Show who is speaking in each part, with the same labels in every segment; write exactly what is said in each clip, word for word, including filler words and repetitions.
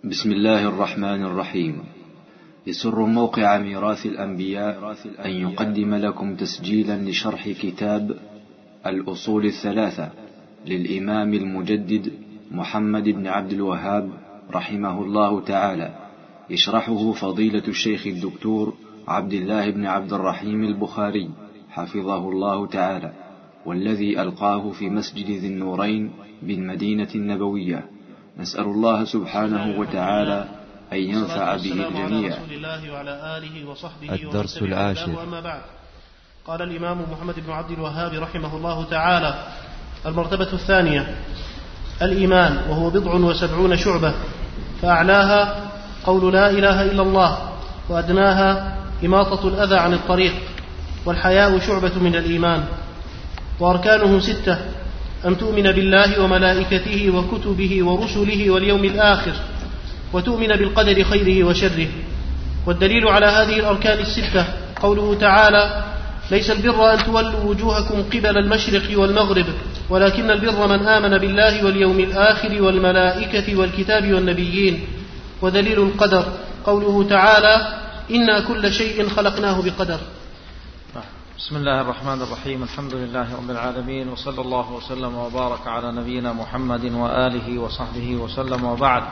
Speaker 1: بسم الله الرحمن الرحيم. يسر موقع ميراث الأنبياء أن يقدم لكم تسجيلا لشرح كتاب الأصول الثلاثة للإمام المجدد محمد بن عبد الوهاب رحمه الله تعالى، يشرحه فضيلة الشيخ الدكتور عبد الله بن عبد الرحيم البخاري حفظه الله تعالى، والذي ألقاه في مسجد ذي النورين بالمدينة النبوية. نسأل الله سبحانه وتعالى أن ينفع به الجميع.
Speaker 2: الدرس العاشر.
Speaker 3: وأما بعد، قال الإمام محمد بن عبد الوهاب رحمه الله تعالى: المرتبة الثانية الإيمان، وهو بضع وسبعون شعبة، فأعلاها قول لا إله إلا الله، وأدناها إماطة الأذى عن الطريق، والحياء شعبة من الإيمان. وأركانه ستة: أن تؤمن بالله وملائكته وكتبه ورسله واليوم الآخر، وتؤمن بالقدر خيره وشره. والدليل على هذه الأركان الستة قوله تعالى: ليس البر أن تولوا وجوهكم قبل المشرق والمغرب، ولكن البر من آمن بالله واليوم الآخر والملائكة والكتاب والنبيين. ودليل القدر قوله تعالى: إنا كل شيء خلقناه بقدر.
Speaker 4: بسم الله الرحمن الرحيم. الحمد لله رب العالمين، وصلى الله وسلم وبارك على نبينا محمد وآله وصحبه وسلم، وبعد.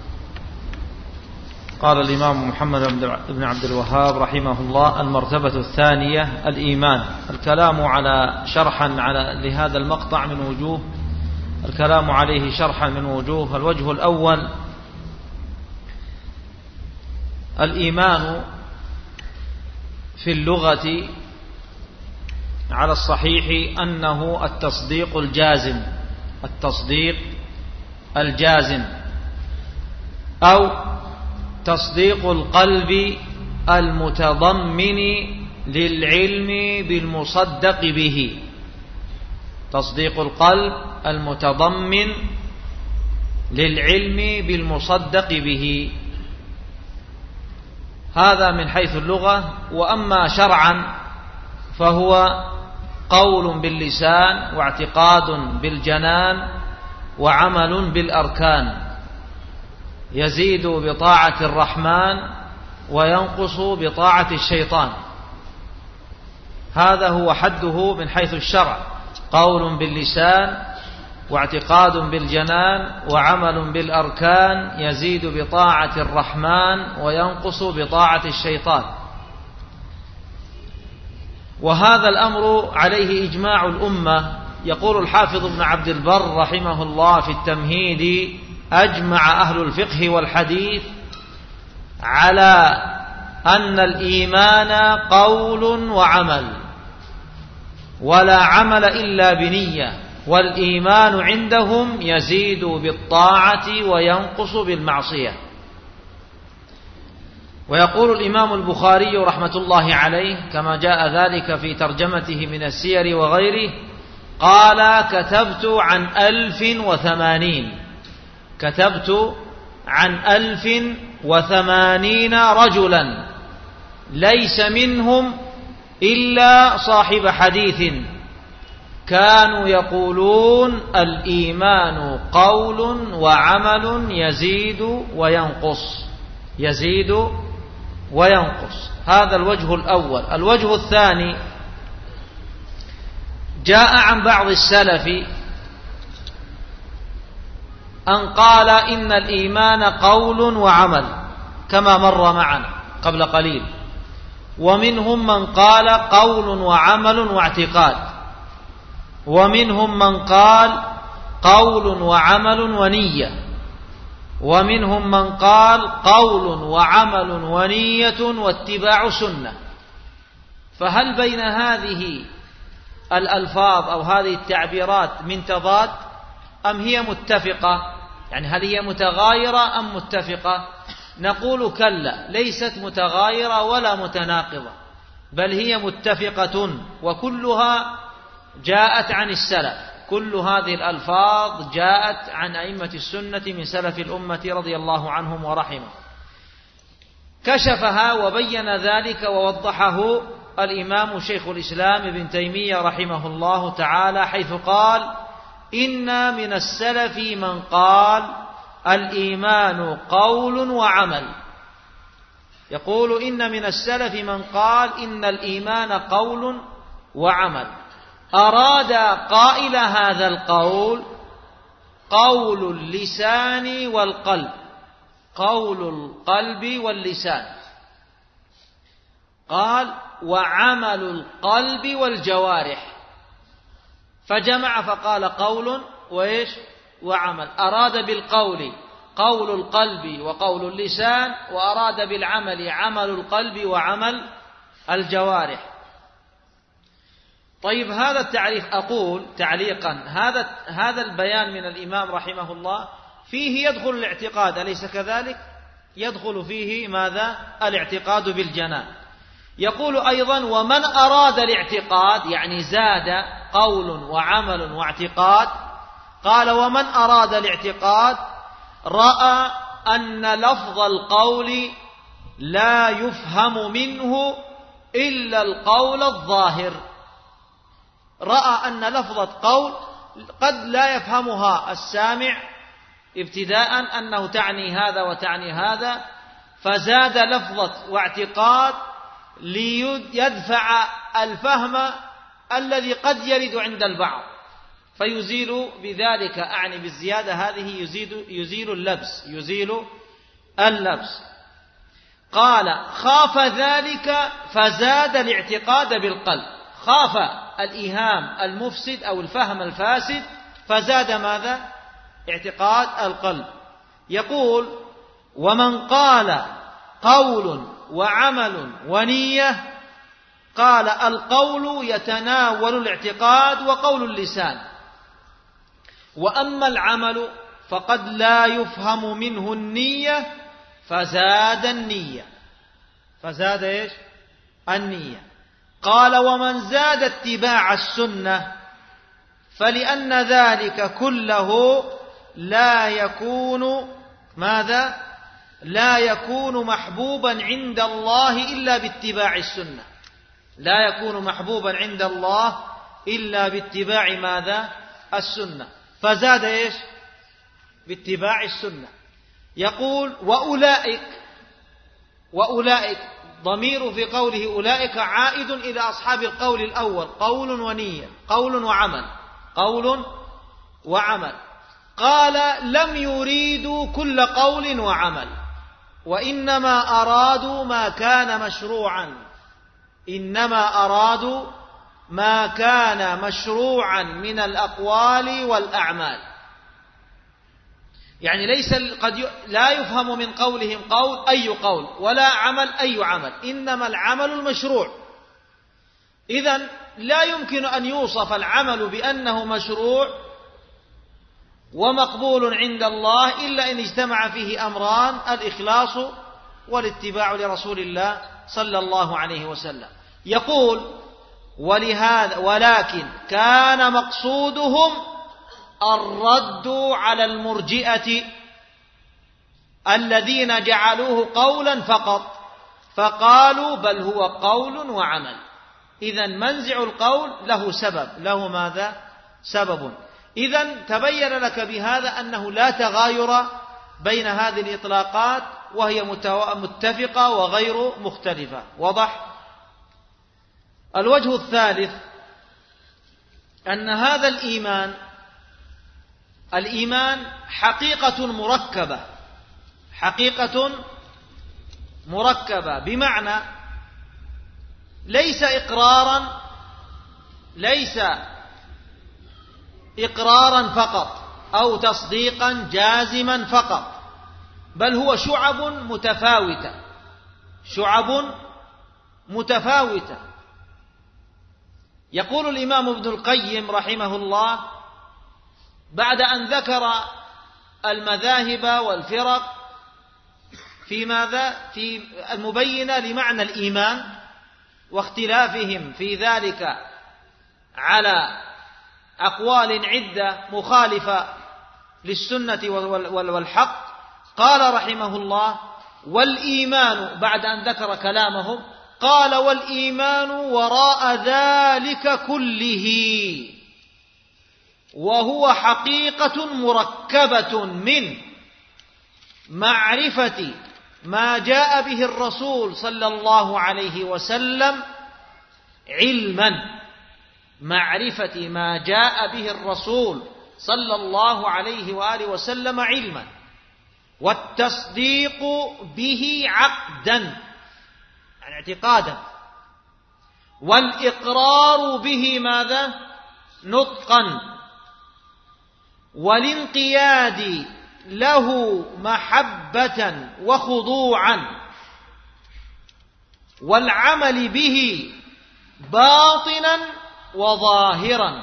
Speaker 4: قال الإمام محمد بن عبد الوهاب رحمه الله: المرتبة الثانية الإيمان. الكلام على شرحا على لهذا المقطع من وجوه، الكلام عليه شرحا من وجوه. الوجه الأول: الإيمان في اللغة على الصحيح أنه التصديق الجازم، التصديق الجازم أو تصديق القلب المتضمن للعلم بالمصدق به، تصديق القلب المتضمن للعلم بالمصدق به. هذا من حيث اللغة. وأما شرعا فهو قول باللسان، واعتقاد بالجنان، وعمل بالأركان، يزيد بطاعة الرحمن وينقص بطاعة الشيطان. هذا هو حده من حيث الشرع: قول باللسان، واعتقاد بالجنان، وعمل بالأركان، يزيد بطاعة الرحمن وينقص بطاعة الشيطان. وهذا الأمر عليه إجماع الأمة. يقول الحافظ ابن عبد البر رحمه الله في التمهيد: أجمع أهل الفقه والحديث على أن الإيمان قول وعمل، ولا عمل إلا بنية، والإيمان عندهم يزيد بالطاعة وينقص بالمعصية. ويقول الإمام البخاري رحمة الله عليه كما جاء ذلك في ترجمته من السير وغيره: قال: كتبت عن ألف وثمانين كتبت عن ألف وثمانين رجلا، ليس منهم إلا صاحب حديث، كانوا يقولون الإيمان قول وعمل يزيد وينقص، يزيد وينقص. هذا الوجه الأول. الوجه الثاني: جاء عن بعض السلف أن قال إن الإيمان قول وعمل، كما مر معنا قبل قليل. ومنهم من قال قول وعمل واعتقاد، ومنهم من قال قول وعمل ونية، ومنهم من قال قول وعمل ونية واتباع سنة. فهل بين هذه الألفاظ أو هذه التعبيرات من تضاد أم هي متفقة؟ يعني هل هي متغايرة أم متفقة؟ نقول كلا، ليست متغايرة ولا متناقضة، بل هي متفقة، وكلها جاءت عن السلف. كل هذه الألفاظ جاءت عن أئمة السنة من سلف الأمة رضي الله عنهم ورحمه. كشفها وبين ذلك ووضحه الإمام شيخ الإسلام ابن تيمية رحمه الله تعالى، حيث قال: إن من السلف من قال الإيمان قول وعمل. يقول إن من السلف من قال إن الإيمان قول وعمل، أراد قائل هذا القول قول اللسان والقلب، قول القلب واللسان، قال وعمل القلب والجوارح، فجمع فقال قول وإيش وعمل. أراد بالقول قول القلب وقول اللسان، وأراد بالعمل عمل القلب وعمل الجوارح. طيب هذا التعريف، أقول تعليقا، هذا هذا البيان من الإمام رحمه الله فيه يدخل الاعتقاد، أليس كذلك؟ يدخل فيه ماذا؟ الاعتقاد بالجنان. يقول أيضا ومن أراد الاعتقاد، يعني زاد قول وعمل واعتقاد، قال ومن أراد الاعتقاد رأى أن لفظ القول لا يفهم منه إلا القول الظاهر، رأى أن لفظة قول قد لا يفهمها السامع ابتداء أنه تعني هذا وتعني هذا، فزاد لفظة واعتقاد ليدفع الفهم الذي قد يرد عند البعض، فيزيل بذلك، أعني بالزيادة هذه يزيل, يزيل اللبس يزيل اللبس. قال خاف ذلك فزاد الاعتقاد بالقلب، خاف الإيهام المفسد أو الفهم الفاسد فزاد ماذا؟ اعتقاد القلب. يقول ومن قال قول وعمل ونية، قال القول يتناول الاعتقاد وقول اللسان، وأما العمل فقد لا يفهم منه النية فزاد النية، فزاد إيش؟ النية. قال ومن زاد اتباع السنة فلأن ذلك كله لا يكون ماذا؟ لا يكون محبوبا عند الله إلا باتباع السنة، لا يكون محبوبا عند الله إلا باتباع ماذا؟ السنة، فزاد إيش؟ باتباع السنة. يقول وأولئك، وأولئك ضمير في قوله أولئك عائد إلى أصحاب القول الأول، قول ونية، قول وعمل، قول وعمل. قال لم يريدوا كل قول وعمل، وإنما أرادوا ما كان مشروعا، إنما أرادوا ما كان مشروعا من الأقوال والأعمال. يعني ليس قد لا يفهم من قولهم قول أي قول ولا عمل أي عمل، إنما العمل المشروع. إذن لا يمكن أن يوصف العمل بأنه مشروع ومقبول عند الله إلا إن اجتمع فيه أمران: الإخلاص والاتباع لرسول الله صلى الله عليه وسلم. يقول ولهذا ولكن كان مقصودهم الرد على المرجئة الذين جعلوه قولا فقط، فقالوا بل هو قول وعمل. إذن منزع القول له سبب، له ماذا؟ سبب. إذن تبين لك بهذا أنه لا تغاير بين هذه الإطلاقات، وهي متفقة وغير مختلفة. وضح؟ الوجه الثالث أن هذا الإيمان الإيمان حقيقة مركبة، حقيقة مركبة، بمعنى ليس إقرارا ليس إقرارا فقط أو تصديقا جازما فقط، بل هو شعب متفاوتة، شعب متفاوتة. يقول الإمام ابن القيم رحمه الله بعد أن ذكر المذاهب والفرق في ماذا؟ في المبينة لمعنى الإيمان واختلافهم في ذلك على أقوال عدة مخالفة للسنة والحق، قال رحمه الله والإيمان، بعد أن ذكر كلامهم قال والإيمان وراء ذلك كله، وهو حقيقة مركبة من معرفة ما جاء به الرسول صلى الله عليه وسلم علما، معرفة ما جاء به الرسول صلى الله عليه وآله وسلم علما، والتصديق به عقدا يعني اعتقادا، والإقرار به ماذا؟ نطقا، والانقياد له محبة وخضوعا، والعمل به باطنا وظاهرا،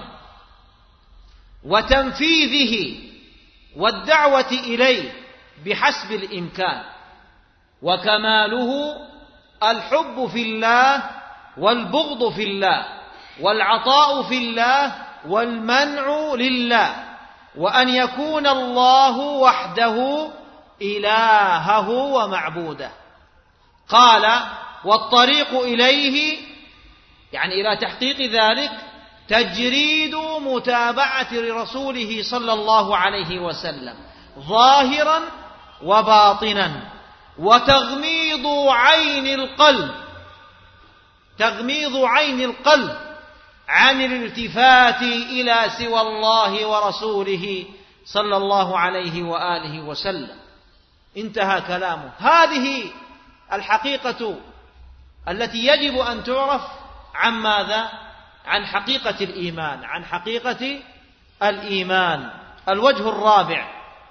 Speaker 4: وتنفيذه والدعوة إليه بحسب الإمكان، وكماله الحب في الله والبغض في الله، والعطاء في الله والمنع لله، وأن يكون الله وحده إلهه ومعبوده. قال: والطريق إليه يعني إلى تحقيق ذلك تجريد متابعة رسوله صلى الله عليه وسلم ظاهرا وباطنا، وتغميض عين القلب تغميض عين القلب عن الالتفات إلى سوى الله ورسوله صلى الله عليه وآله وسلم. انتهى كلامه. هذه الحقيقة التي يجب أن تعرف عن ماذا؟ عن حقيقة الإيمان، عن حقيقة الإيمان. الوجه الرابع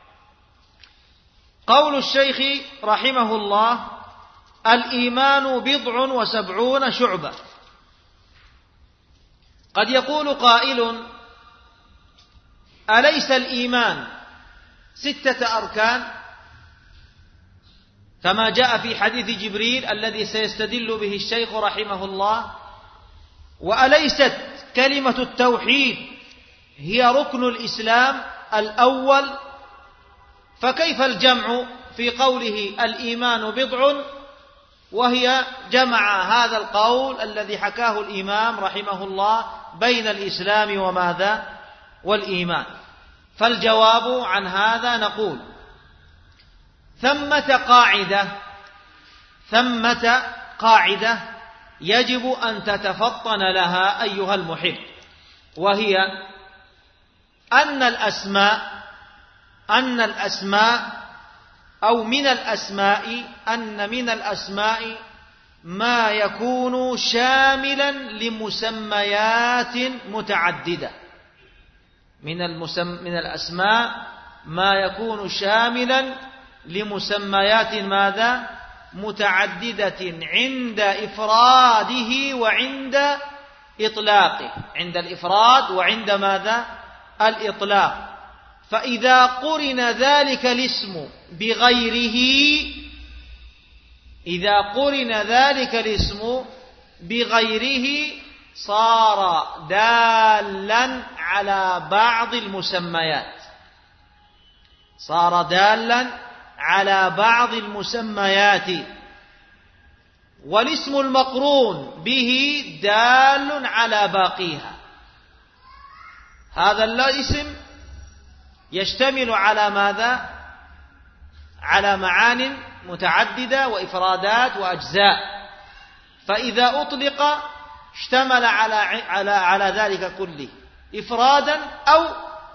Speaker 4: قول الشيخ رحمه الله: الإيمان بضع وسبعون شعبة. قد يقول قائل: أليس الإيمان ستة أركان كما جاء في حديث جبريل الذي سيستدل به الشيخ رحمه الله؟ وأليست كلمة التوحيد هي ركن الإسلام الأول؟ فكيف الجمع في قوله الإيمان بضع وهي جمع هذا القول الذي حكاه الإمام رحمه الله بين الإسلام وماذا؟ والإيمان. فالجواب عن هذا نقول: ثمة قاعدة ثمة قاعدة يجب أن تتفطن لها أيها المحب، وهي أن الأسماء أن الأسماء أو من الأسماء أن من الأسماء ما يكون شاملا لمسميات متعددة. من المسم من الأسماء ما يكون شاملا لمسميات ماذا؟ متعددة عند إفراده وعند إطلاقه، عند الإفراد وعند ماذا؟ الإطلاق. فإذا قرن ذلك الاسم بغيره إذا قرن ذلك الاسم بغيره صار دالا على بعض المسميات صار دالا على بعض المسميات والاسم المقرون به دال على باقيها. هذا الاسم يشتمل على ماذا؟ على معان متعددة وإفرادات وأجزاء، فإذا أطلق اشتمل على على على ذلك كله إفرادا أو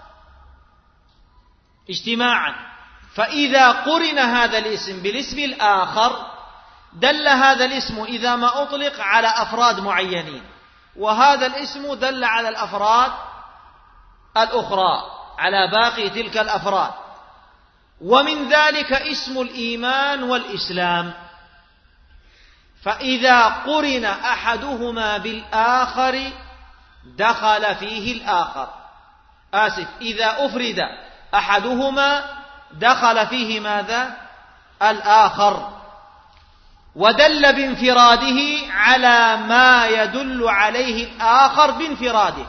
Speaker 4: اجتماعا. فإذا قرن هذا الاسم بالاسم الآخر دل هذا الاسم إذا ما أطلق على أفراد معينين، وهذا الاسم دل على الأفراد الأخرى، على باقي تلك الأفراد. ومن ذلك اسم الإيمان والإسلام، فإذا قرن أحدهما بالآخر دخل فيه الآخر آسف إذا أفرد أحدهما دخل فيه ماذا؟ الآخر، ودل بانفراده على ما يدل عليه الآخر بانفراده.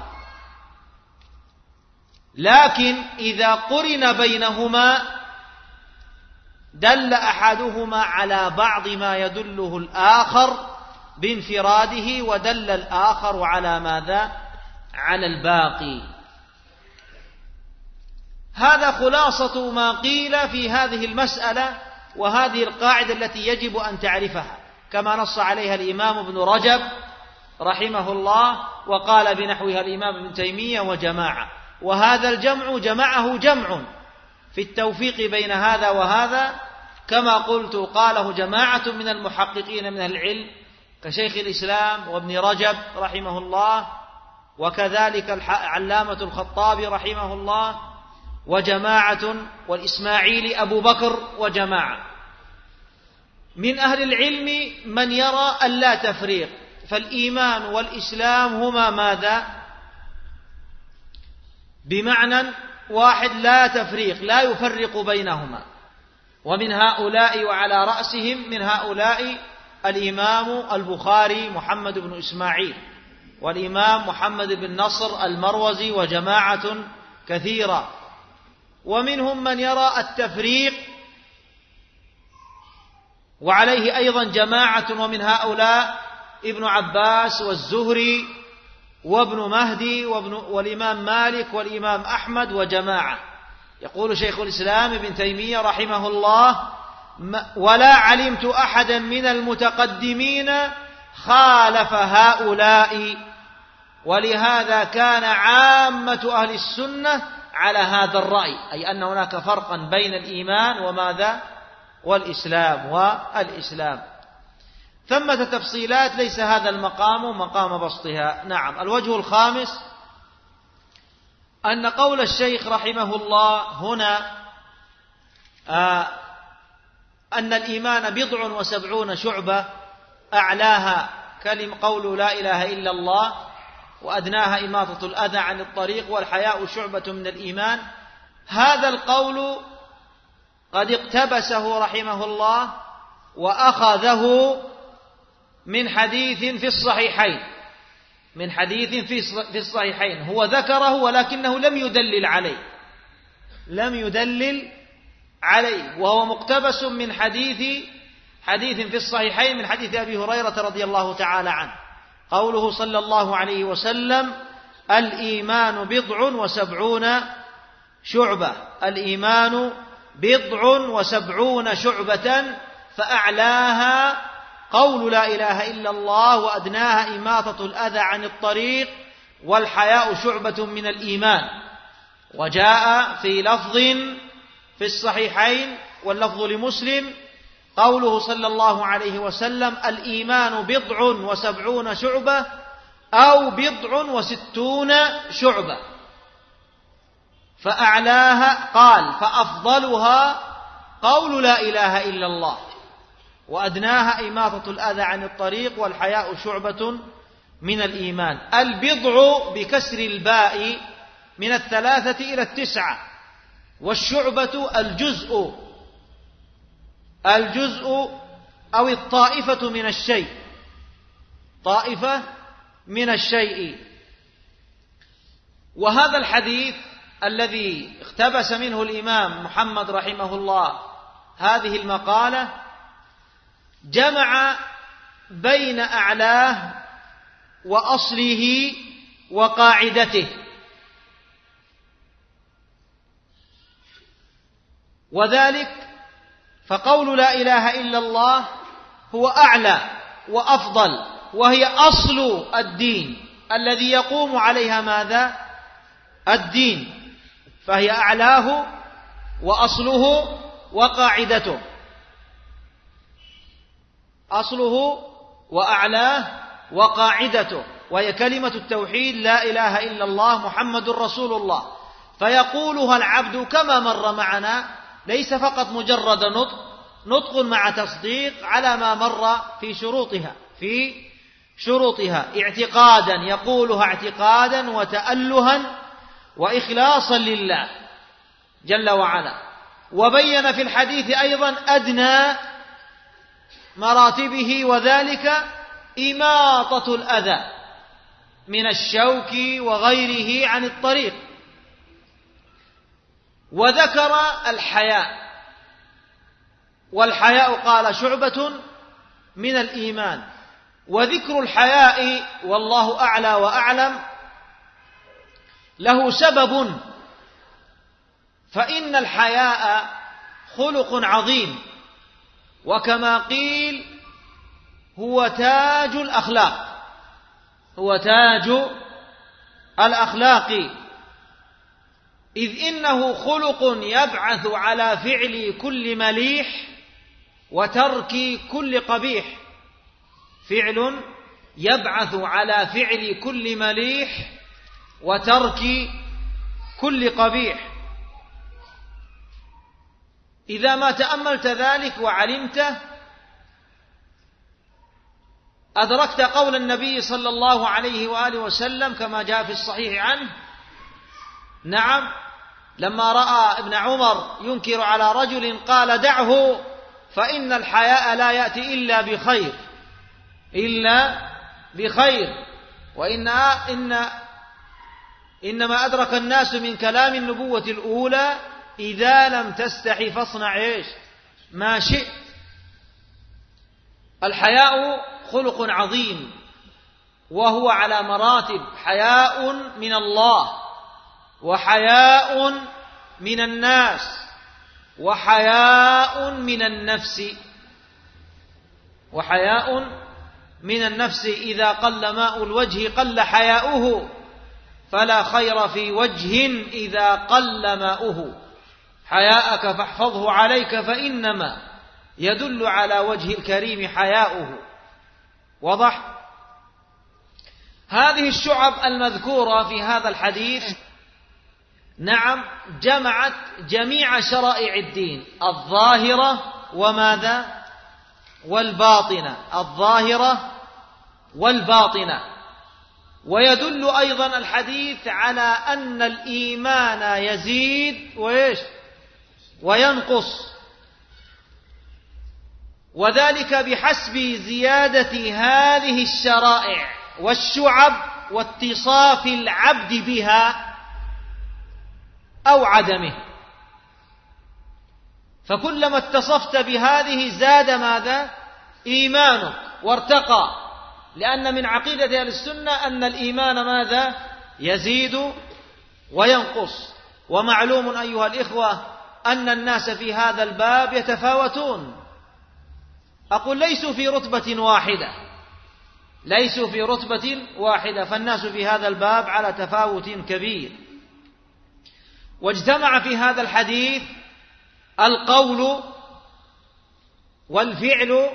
Speaker 4: لكن إذا قرن بينهما دل أحدهما على بعض ما يدله الآخر بانفراده، ودل الآخر على ماذا؟ على الباقي. هذا خلاصة ما قيل في هذه المسألة وهذه القاعدة التي يجب أن تعرفها، كما نص عليها الإمام ابن رجب رحمه الله، وقال بنحوها الإمام ابن تيمية وجماعة. وهذا الجمع جمعه جمع في التوفيق بين هذا وهذا، كما قلت قاله جماعة من المحققين من العلم كشيخ الإسلام وابن رجب رحمه الله، وكذلك العلامة الخطابي رحمه الله، وجماعة والإسماعيلي أبو بكر وجماعة من أهل العلم من يرى اللا تفريق، فالإيمان والإسلام هما ماذا؟ بمعنى واحد، لا تفريق، لا يفرق بينهما. ومن هؤلاء وعلى رأسهم من هؤلاء الإمام البخاري محمد بن إسماعيل، والإمام محمد بن نصر المروزي، وجماعة كثيرة. ومنهم من يرى التفريق، وعليه أيضا جماعة، ومن هؤلاء ابن عباس والزهري وابن مهدي وابن والإمام مالك والإمام أحمد وجماعة. يقول شيخ الإسلام ابن تيمية رحمه الله: ولا علمت أحدا من المتقدمين خالف هؤلاء، ولهذا كان عامة أهل السنة على هذا الرأي، أي أن هناك فرقا بين الإيمان وماذا؟ والإسلام والإسلام. ثمة تفصيلات ليس هذا المقام مقام بسطها. نعم. الوجه الخامس أن قول الشيخ رحمه الله هنا آه أن الإيمان بضع وسبعون شعبة، أعلاها كلم قول لا إله إلا الله، وأدناها إماطة الأذى عن الطريق، والحياء شعبة من الإيمان. هذا القول قد اقتبسه رحمه الله وأخذه من حديث في الصحيحين، من حديث في الصحيحين هو ذكره ولكنه لم يدلل عليه، لم يدلل عليه، وهو مقتبس من حديث حديث في الصحيحين من حديث أبي هريرة رضي الله تعالى عنه، قوله صلى الله عليه وسلم: الإيمان بضع وسبعون شعبة، الإيمان بضع وسبعون شعبة، فأعلاها قول لا إله إلا الله، وأدناها إماطة الأذى عن الطريق، والحياء شعبة من الإيمان. وجاء في لفظ في الصحيحين واللفظ لمسلم قوله صلى الله عليه وسلم: الإيمان بضع وسبعون شعبة أو بضع وستون شعبة، فأعلاها قال فأفضلها قول لا إله إلا الله، وأدناها إماطة الأذى عن الطريق، والحياء شعبة من الإيمان. البضع بكسر الباء من الثلاثة إلى التسعة، والشعبة الجزء الجزء أو الطائفة من الشيء، طائفة من الشيء. وهذا الحديث الذي اقتبس منه الإمام محمد رحمه الله هذه المقالة جمع بين أعلاه وأصله وقاعدته، وذلك فقول لا إله إلا الله هو أعلى وأفضل، وهي أصل الدين الذي يقوم عليها ماذا؟ الدين، فهي أعلاه وأصله وقاعدته، أصله وأعلاه وقاعدته، وهي كلمة التوحيد لا إله إلا الله محمد رسول الله. فيقولها العبد كما مر معنا، ليس فقط مجرد نطق نطق مع تصديق على ما مر في شروطها في شروطها اعتقادا، يقولها اعتقادا وتألها وإخلاصا لله جل وعلا. وبين في الحديث أيضا أدنى مراتبه، وذلك إماطة الأذى من الشوك وغيره عن الطريق. وذكر الحياء، والحياء قال شعبة من الإيمان. وذكر الحياء والله أعلى وأعلم له سبب فإن الحياء خلق عظيم، وكما قيل هو تاج الأخلاق، هو تاج الأخلاق، إذ إنه خلق يبعث على فعل كل مليح وترك كل قبيح، فعل يبعث على فعل كل مليح وترك كل قبيح. إذا ما تأملت ذلك وعلمته أدركت قول النبي صلى الله عليه وآله وسلم كما جاء في الصحيح عنه، نعم، لما رأى ابن عمر ينكر على رجل قال دعه فإن الحياء لا يأتي إلا بخير، إلا بخير، وإن إن إنما أدرك الناس من كلام النبوة الأولى إذا لم تستحي فاصنع إيش ما شئت. الحياء خلق عظيم، وهو على مراتب، حياء من الله، وحياء من الناس، وحياء من النفس، وحياء من النفس. إذا قل ماء الوجه قل حياؤه، فلا خير في وجه إذا قل ماؤه. حياءك فاحفظه عليك فإنما يدل على وجه الكريم حياؤه. وضح. هذه الشعب المذكورة في هذا الحديث نعم جمعت جميع شرائع الدين، الظاهرة وماذا والباطنة، الظاهرة والباطنة. ويدل أيضا الحديث على أن الإيمان يزيد وإيش وينقص، وذلك بحسب زيادة هذه الشرائع والشعب واتصاف العبد بها أو عدمه. فكلما اتصفت بهذه زاد ماذا إيمانك وارتقى، لأن من عقيدة أهل السنة أن الإيمان ماذا يزيد وينقص. ومعلوم أيها الإخوة أن الناس في هذا الباب يتفاوتون، أقول ليسوا في رتبة واحدة، ليسوا في رتبة واحدة، فالناس في هذا الباب على تفاوت كبير. واجتمع في هذا الحديث القول والفعل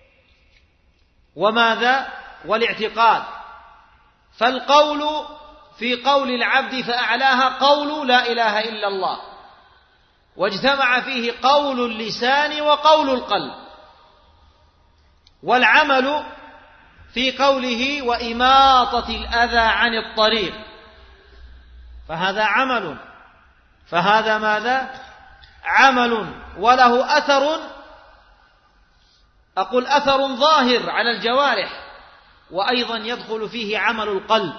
Speaker 4: وماذا والاعتقاد. فالقول في قول العبد فأعلاها قول لا إله إلا الله، واجتمع فيه قول اللسان وقول القلب. والعمل في قوله وإماطة الأذى عن الطريق، فهذا عمل، فهذا ماذا عمل وله أثر، أقول أثر ظاهر على الجوارح، وأيضا يدخل فيه عمل القلب،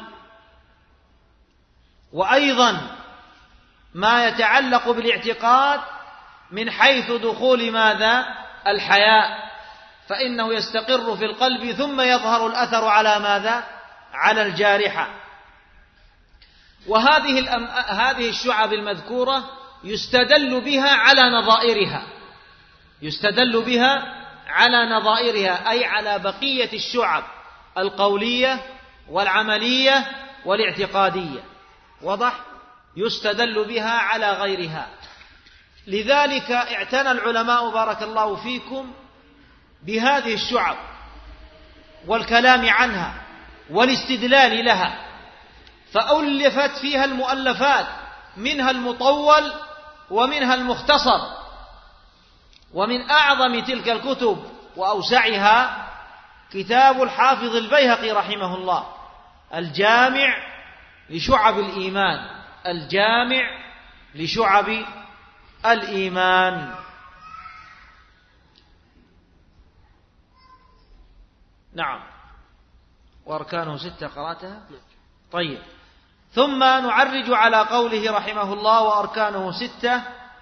Speaker 4: وأيضا ما يتعلق بالاعتقاد من حيث دخول ماذا الحياء، فإنه يستقر في القلب ثم يظهر الأثر على ماذا على الجارحة. وهذه الأم... هذه الشعب المذكورة يستدل بها على نظائرها، يستدل بها على نظائرها أي على بقية الشعب القولية والعملية والاعتقادية. وضح. يستدل بها على غيرها. لذلك اعتنى العلماء بارك الله فيكم بهذه الشعب والكلام عنها والاستدلال لها، فألفت فيها المؤلفات، منها المطول ومنها المختصر. ومن أعظم تلك الكتب وأوسعها كتاب الحافظ البيهقي رحمه الله، الجامع لشعب الإيمان، الجامع لشعب الإيمان. نعم. وأركانه ستة قرأتها. طيب. ثم نعرج على قوله رحمه الله وأركانه ستة.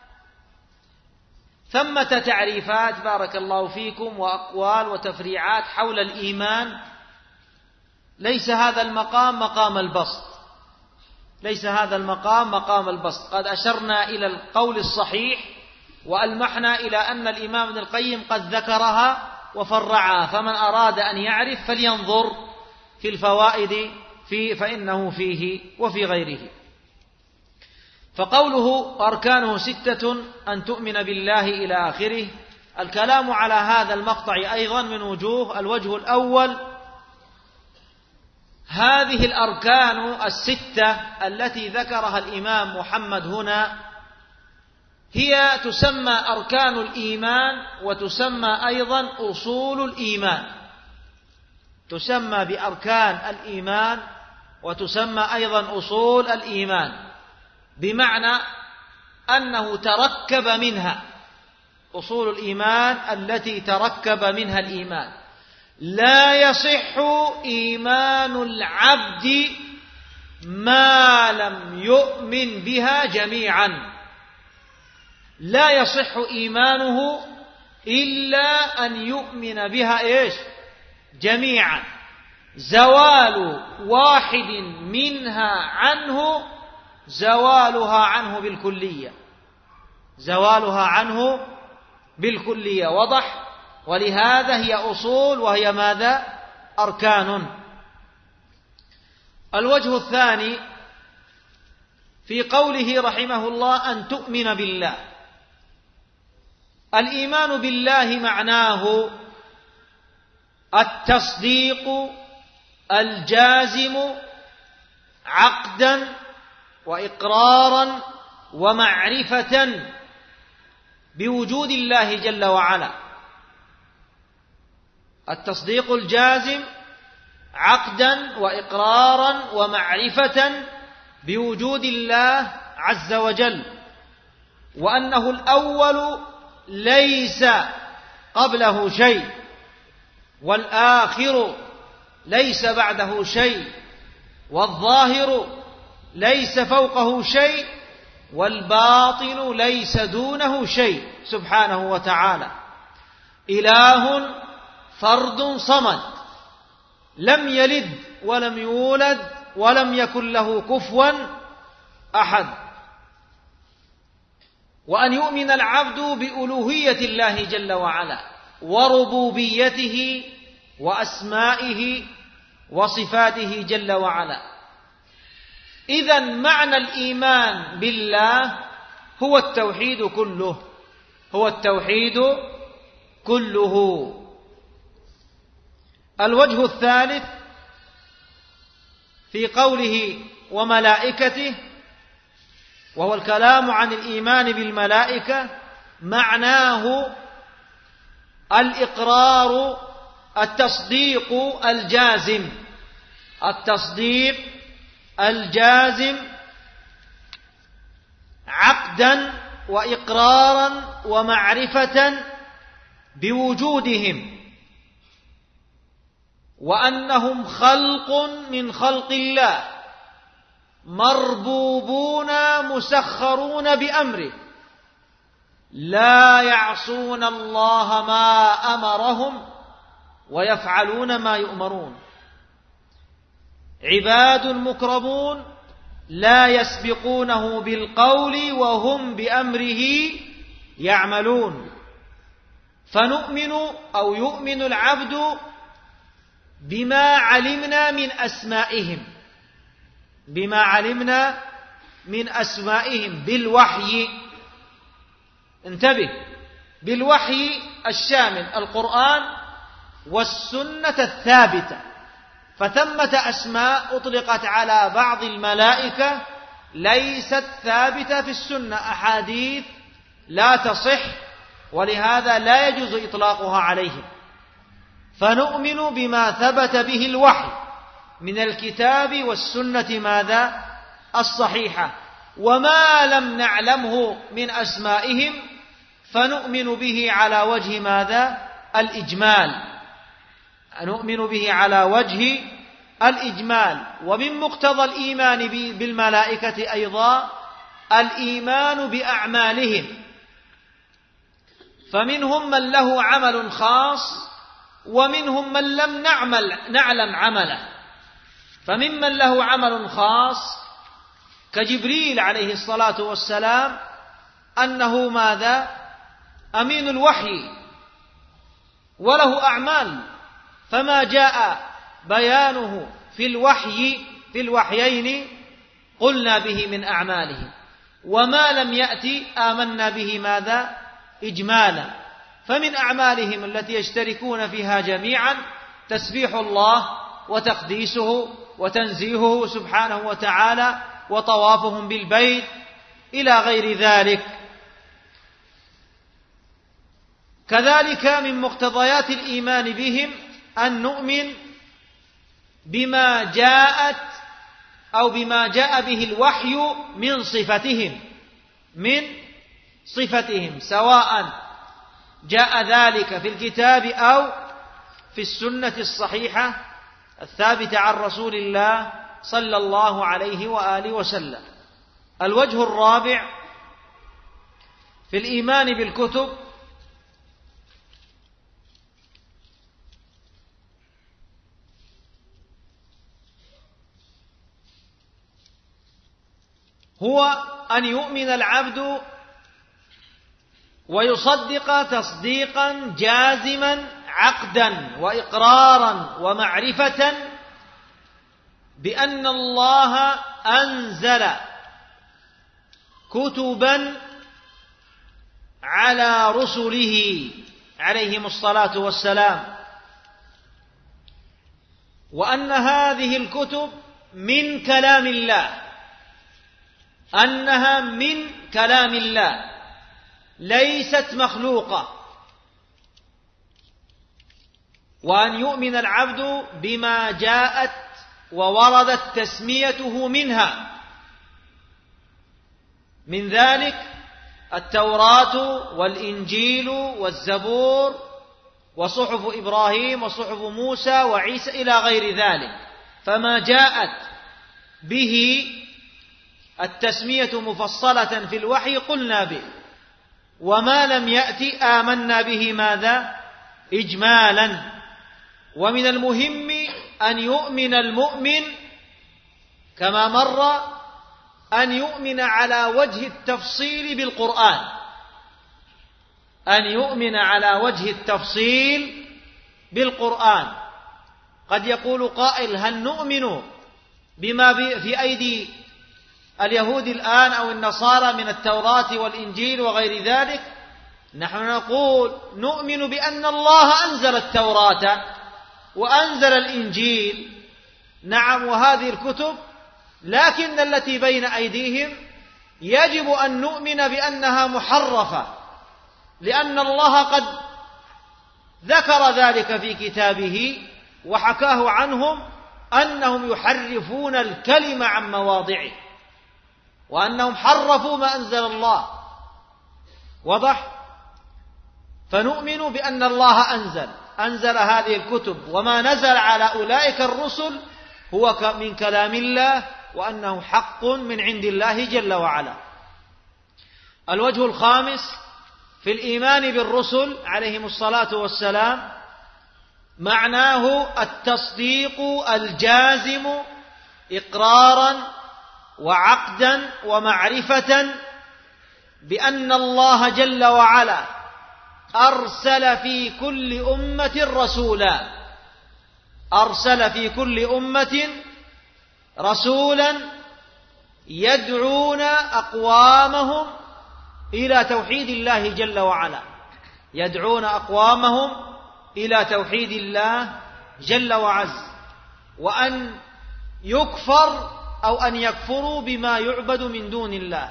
Speaker 4: ثمة تعريفات بارك الله فيكم وأقوال وتفريعات حول الإيمان. ليس هذا المقام مقام البسط، ليس هذا المقام مقام البسط. قد أشرنا إلى القول الصحيح وألمحنا إلى أن الإمام ابن القيم قد ذكرها وفرعها، فمن أراد أن يعرف فلينظر في الفوائد في فإنه فيه وفي غيره. فقوله أركانه ستة أن تؤمن بالله إلى آخره. الكلام على هذا المقطع أيضا من وجوه. الوجه الأول: هذه الأركان الستة التي ذكرها الإمام محمد هنا هي تسمى أركان الإيمان، وتسمى أيضا أصول الإيمان. تسمى بأركان الإيمان وتسمى أيضا أصول الإيمان، بمعنى أنه تركب منها أصول الإيمان التي تركب منها الإيمان. لا يصح إيمان العبد ما لم يؤمن بها جميعا. لا يصح إيمانه إلا أن يؤمن بها إيش؟ جميعا. زوال واحد منها عنه زوالها عنه بالكلية. زوالها عنه بالكلية. وضح؟ ولهذا هي أصول وهي ماذا؟ أركان. الوجه الثاني في قوله رحمه الله أن تؤمن بالله. الإيمان بالله معناه التصديق الجازم عقدا وإقرارا ومعرفة بوجود الله جل وعلا. التصديق الجازم عقدا وإقرارا ومعرفة بوجود الله عز وجل، وأنه الأول ليس قبله شيء، والآخر ليس بعده شيء، والظاهر ليس فوقه شيء، والباطن ليس دونه شيء سبحانه وتعالى. إله فرد صمد لم يلد ولم يولد ولم يكن له كفوا أحد. وأن يؤمن العبد بألوهية الله جل وعلا وربوبيته وأسمائه وصفاته جل وعلا. إذن معنى الإيمان بالله هو التوحيد كله، هو التوحيد كله. الوجه الثالث في قوله وملائكته، وهو الكلام عن الإيمان بالملائكة، معناه الإقرار التصديق الجازم، التصديق الجازم عقدا وإقرارا ومعرفة بوجودهم، وأنهم خلق من خلق الله مربوبون مسخرون بأمره لا يعصون الله ما أمرهم ويفعلون ما يؤمرون، عباد مكرمون لا يسبقونه بالقول وهم بأمره يعملون. فنؤمن أو يؤمن العبد بما علمنا من أسمائهم، بما علمنا من أسمائهم بالوحي. انتبه، بالوحي الشامل القرآن والسنة الثابتة. فثمة أسماء أطلقت على بعض الملائكة ليست ثابتة في السنة، أحاديث لا تصح، ولهذا لا يجوز إطلاقها عليهم. فنؤمن بما ثبت به الوحي من الكتاب والسنة ماذا؟ الصحيحة. وما لم نعلمه من أسمائهم فنؤمن به على وجه ماذا؟ الإجمال. نؤمن به على وجه الإجمال. ومن مقتضى الإيمان بالملائكة أيضا الإيمان بأعمالهم، فمنهم من له عمل خاص ومنهم من لم نعمل نعلم عمله. فممن له عمل خاص كجبريل عليه الصلاة والسلام أنه ماذا؟ أمين الوحي وله أعمال، فما جاء بيانه في الوحي في الوحيين قلنا به من أعماله، وما لم يأتي آمنا به ماذا؟ إجمالا. فمن أعمالهم التي يشتركون فيها جميعا تسبيح الله وتقديسه وتنزيهه سبحانه وتعالى وطوافهم بالبيت إلى غير ذلك. كذلك من مقتضيات الإيمان بهم أن نؤمن بما جاءت أو بما جاء به الوحي من صفتهم من صفتهم سواء جاء ذلك في الكتاب أو في السنة الصحيحة الثابتة عن رسول الله صلى الله عليه وآله وسلم. الوجه الرابع في الإيمان بالكتب هو أن يؤمن العبد ويصدق تصديقا جازما عقدا وإقرارا ومعرفة بأن الله أنزل كتبا على رسله عليهم الصلاة والسلام، وأن هذه الكتب من كلام الله، أنها من كلام الله ليست مخلوقة، وأن يؤمن العبد بما جاءت ووردت تسميته منها، من ذلك التوراة والإنجيل والزبور وصحف إبراهيم وصحف موسى وعيسى إلى غير ذلك. فما جاءت به التسمية مفصلة في الوحي قلنا به، وما لم يأتي آمنا به ماذا؟ إجمالا. ومن المهم أن يؤمن المؤمن كما مر أن يؤمن على وجه التفصيل بالقرآن، أن يؤمن على وجه التفصيل بالقرآن. قد يقول قائل: هل نؤمن بما في أيدي اليهود الآن أو النصارى من التوراة والإنجيل وغير ذلك؟ نحن نقول نؤمن بأن الله أنزل التوراة وأنزل الإنجيل، نعم، وهذه الكتب، لكن التي بين أيديهم يجب أن نؤمن بأنها محرفة، لأن الله قد ذكر ذلك في كتابه وحكاه عنهم أنهم يحرفون الكلم عن مواضعه، وأنهم حرفوا ما أنزل الله. وضح؟ فنؤمن بأن الله أنزل أنزل هذه الكتب، وما نزل على أولئك الرسل هو من كلام الله، وأنه حق من عند الله جل وعلا. الوجه الخامس في الإيمان بالرسل عليهم الصلاة والسلام معناه التصديق الجازم إقرارا وعقدا ومعرفة بأن الله جل وعلا أرسل في كل أمة رسولا أرسل في كل أمة رسولا يدعون أقوامهم إلى توحيد الله جل وعلا يدعون أقوامهم إلى توحيد الله جل وعز، وأن يكفر أو أن يكفروا بما يعبد من دون الله،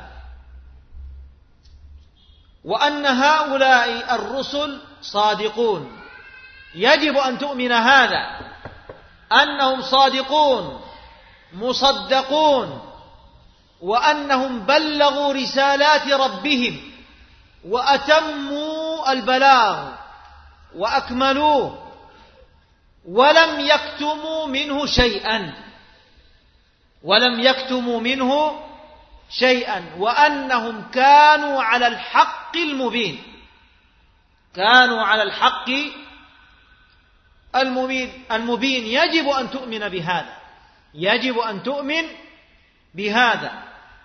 Speaker 4: وأن هؤلاء الرسل صادقون. يجب أن تؤمن هذا، أنهم صادقون مصدقون، وأنهم بلغوا رسالات ربهم وأتموا البلاغ وأكملوه، ولم يكتموا منه شيئا ولم يكتموا منه شيئا وأنهم كانوا على الحق المبين كانوا على الحق المبين المبين يجب أن تؤمن بهذا يجب أن تؤمن بهذا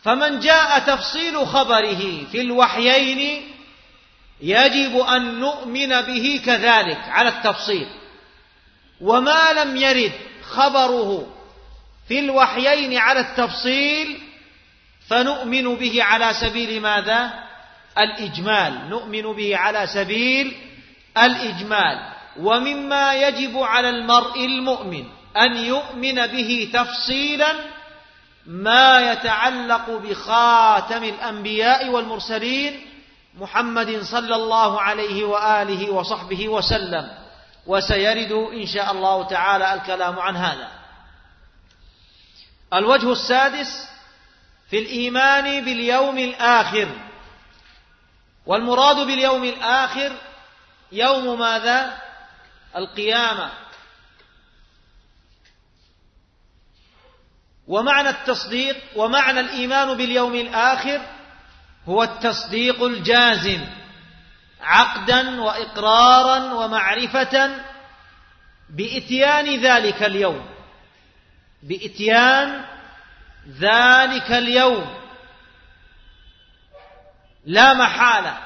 Speaker 4: فمن جاء تفصيل خبره في الوحيين يجب أن نؤمن به كذلك على التفصيل، وما لم يرد خبره في الوحيين على التفصيل فنؤمن به على سبيل ماذا؟ الإجمال، نؤمن به على سبيل الإجمال. ومما يجب على المرء المؤمن أن يؤمن به تفصيلا ما يتعلق بخاتم الأنبياء والمرسلين محمد صلى الله عليه وآله وصحبه وسلم، وسيرد إن شاء الله تعالى الكلام عن هذا. الوجه السادس في الإيمان باليوم الآخر، والمراد باليوم الآخر يوم ماذا؟ القيامة. ومعنى التصديق ومعنى الإيمان باليوم الآخر هو التصديق الجازم عقدا وإقرارا ومعرفة بإتيان ذلك اليوم، بإتيان ذلك اليوم لا محالة،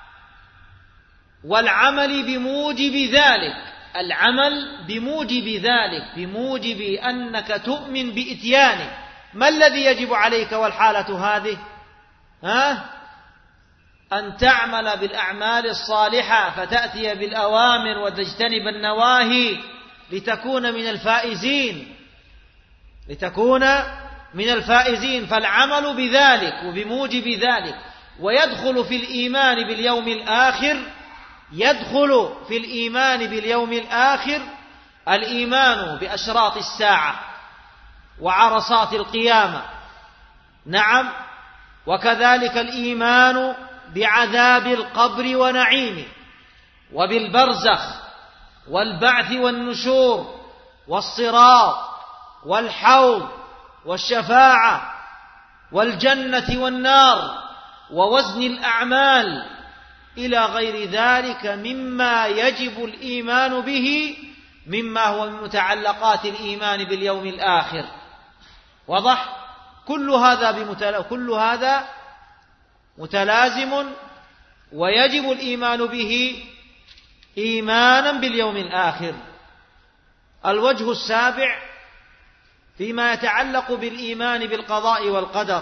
Speaker 4: والعمل بموجب ذلك، العمل بموجب ذلك، بموجب أنك تؤمن بإتيانه. ما الذي يجب عليك والحالة هذه؟ ها؟ أن تعمل بالأعمال الصالحة فتأتي بالأوامر وتجتنب النواهي لتكون من الفائزين، لتكون من الفائزين. فالعمل بذلك وبموجب ذلك. ويدخل في الإيمان باليوم الآخر، يدخل في الإيمان باليوم الآخر الإيمان بأشراط الساعة وعرصات القيامة، نعم، وكذلك الإيمان بعذاب القبر ونعيمه، وبالبرزخ والبعث والنشور والصراط والحوض والشفاعة والجنة والنار ووزن الأعمال إلى غير ذلك مما يجب الإيمان به، مما هو من متعلقات الإيمان باليوم الآخر. واضح؟ كل هذا بمتل... كل هذا متلازم ويجب الإيمان به إيمانا باليوم الآخر. الوجه السابع فيما يتعلق بالإيمان بالقضاء والقدر،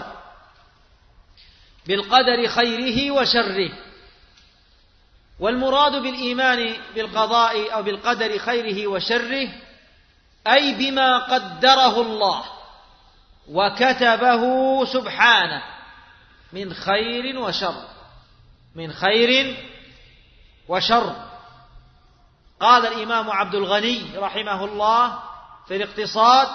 Speaker 4: بالقدر خيره وشره. والمراد بالإيمان بالقضاء أو بالقدر خيره وشره أي بما قدره الله وكتبه سبحانه من خير وشر، من خير وشر. قال الإمام عبد الغني رحمه الله في الاقتصاد: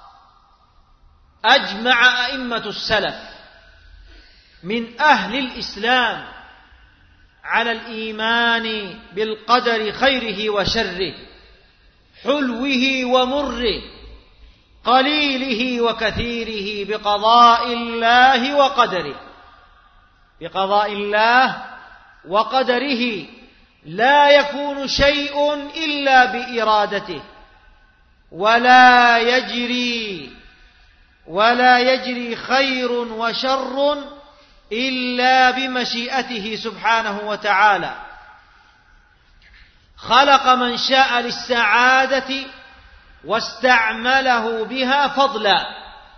Speaker 4: أجمع أئمة السلف من أهل الإسلام على الإيمان بالقدر خيره وشره، حلوه ومره، قليله وكثيره، بقضاء الله وقدره، بقضاء الله وقدره لا يكون شيء إلا بإرادته، ولا يجري ولا يجري خير وشر إلا بمشيئته سبحانه وتعالى. خلق من شاء للسعادة واستعمله بها فضلا،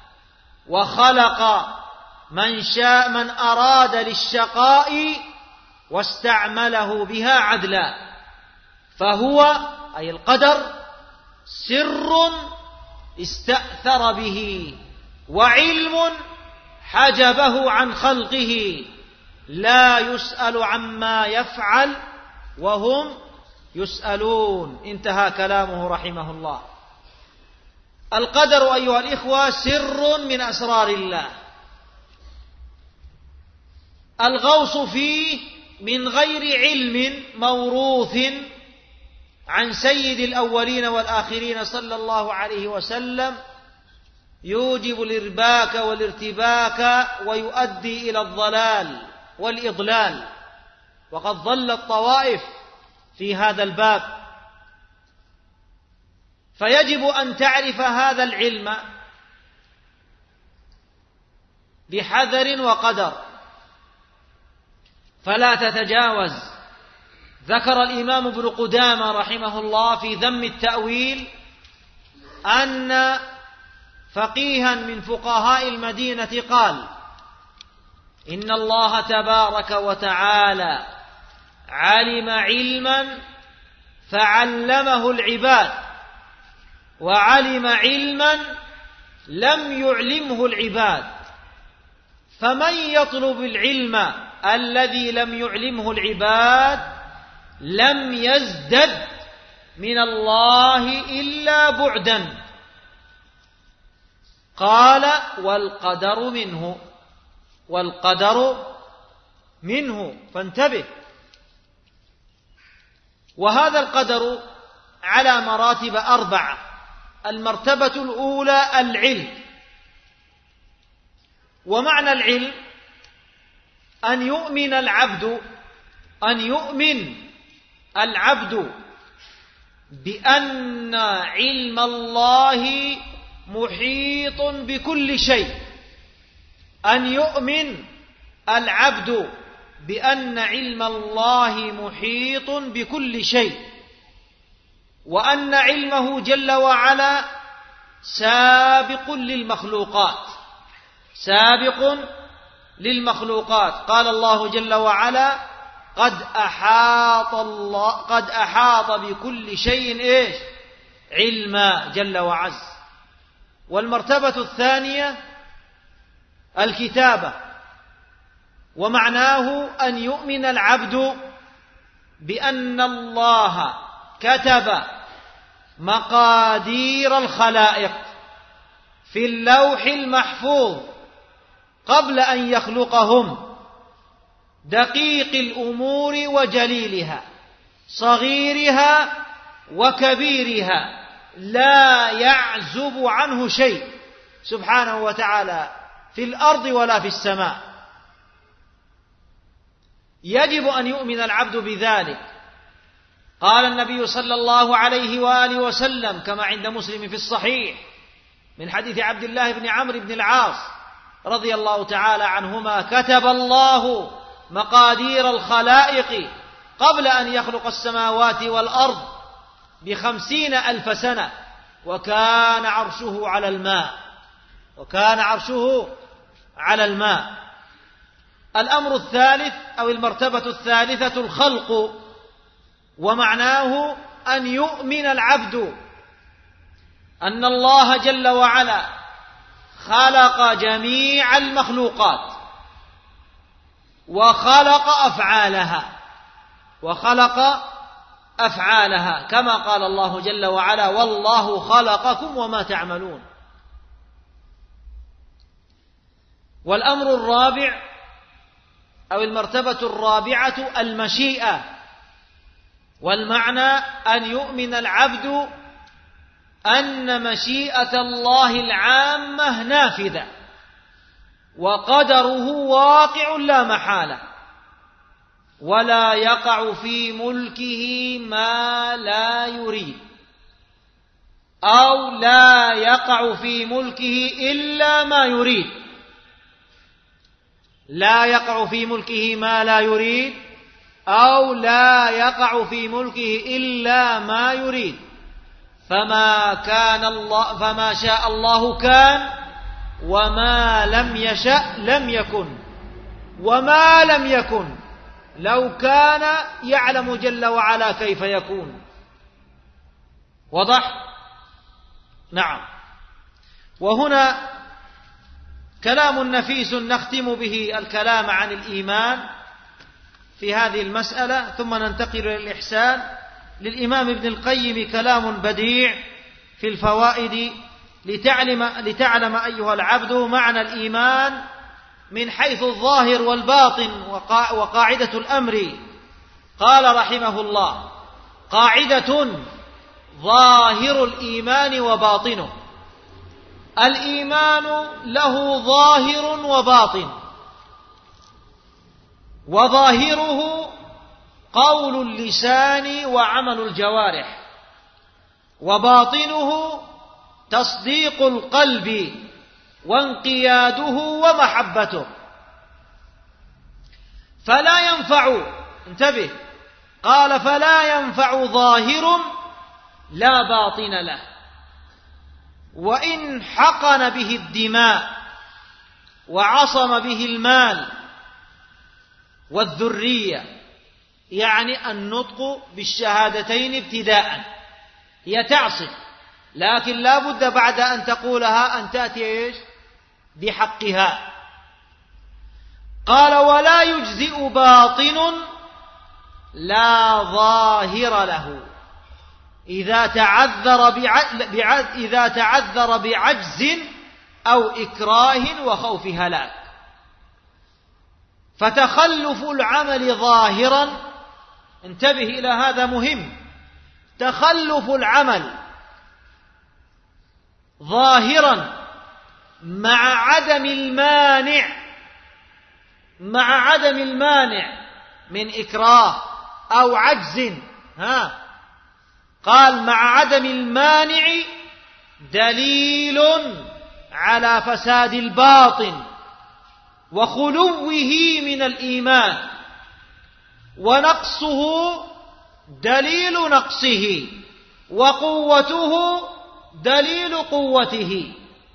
Speaker 4: وخلق من شاء من أراد للشقاء واستعمله بها عدلا. فهو أي القدر سر استأثر به، وعلم حجبه عن خلقه، لا يسأل عما يفعل وهم يسألون. انتهى كلامه رحمه الله. القدر أيها الإخوة سر من أسرار الله، الغوص فيه من غير علم موروث عن سيد الأولين والآخرين صلى الله عليه وسلم يوجب الإرباك والارتباك ويؤدي إلى الضلال والإضلال، وقد ضلت طوائف في هذا الباب. فيجب أن تعرف هذا العلم بحذر وقدر، فلا تتجاوز. ذكر الإمام ابن قدامة رحمه الله في ذم التأويل أن فقيها من فقهاء المدينة قال: إن الله تبارك وتعالى علم علما فعلمه العباد، وعلم علما لم يعلمه العباد، فمن يطلب العلم الذي لم يعلمه العباد لم يزدد من الله إلا بعدا. قال: والقدر منه، والقدر منه، فانتبه. وهذا القدر على مراتب أربعة. المرتبة الأولى العلم، ومعنى العلم أن يؤمن العبد أن يؤمن العبد بأن علم الله محيط بكل شيء، أن يؤمن العبد بأن علم الله محيط بكل شيء، وأن علمه جل وعلا سابق للمخلوقات، سابق للمخلوقات. قال الله جل وعلا: قد أحاط الله قد أحاط بكل شيء إيش؟ علما، جل وعز. والمرتبة الثانية الكتابة، ومعناه أن يؤمن العبد بأن الله كتب مقادير الخلائق في اللوح المحفوظ قبل أن يخلقهم، دقيق الأمور وجليلها، صغيرها وكبيرها، لا يعزب عنه شيء سبحانه وتعالى في الأرض ولا في السماء. يجب أن يؤمن العبد بذلك. قال النبي صلى الله عليه وآله وسلم كما عند مسلم في الصحيح من حديث عبد الله بن عمرو بن العاص رضي الله تعالى عنهما: كتب الله مقادير الخلائق قبل أن يخلق السماوات والأرض بخمسين ألف سنة، وكان عرشه على الماء، وكان عرشه على الماء. الأمر الثالث أو المرتبة الثالثة الخلق، ومعناه أن يؤمن العبد أن الله جل وعلا خلق جميع المخلوقات وخلق أفعالها وخلق أفعالها كما قال الله جل وعلا: والله خلقكم وما تعملون. والأمر الرابع أو المرتبة الرابعة المشيئة، والمعنى أن يؤمن العبد أن مشيئة الله العامة نافذة، وقدره واقع لا محالة، ولا يقع في ملكه ما لا يريد، أو لا يقع في ملكه إلا ما يريد، لا يقع في ملكه ما لا يريد، أو لا يقع في ملكه إلا ما يريد. فما كان الله فما شاء الله كان، وما لم يشأ لم يكن، وما لم يكن لو كان يعلم جل وعلا كيف يكون. وضح؟ نعم. وهنا كلام نفيس نختم به الكلام عن الإيمان في هذه المسألة، ثم ننتقل إلى الإحسان. للإمام ابن القيم كلام بديع في الفوائد لتعلم, لتعلم أيها العبد معنى الإيمان من حيث الظاهر والباطن وقاعدة الأمر. قال رحمه الله: قاعدة ظاهر الإيمان وباطنه. الإيمان له ظاهر وباطن، وظاهره قول اللسان وعمل الجوارح، وباطنه تصديق القلب وانقياده ومحبته. فلا ينفع، انتبه، قال فلا ينفع ظاهر لا باطن له، وإن حقن به الدماء وعصم به المال والذرية، يعني النطق بالشهادتين ابتداء هي تعصم، لكن لا بد بعد أن تقولها أن تأتي إيش؟ بحقها. قال ولا يجزئ باطن لا ظاهر له إذا تعذر بعجز, إذا تعذر بعجز أو إكراه وخوف هلاك. فتخلف العمل ظاهرا، انتبه إلى هذا مهم، تخلف العمل ظاهرا مع عدم المانع مع عدم المانع من إكراه أو عجز، ها قال مع عدم المانع دليل على فساد الباطن وخلوه من الإيمان، ونقصه دليل نقصه، وقوته دليل قوته.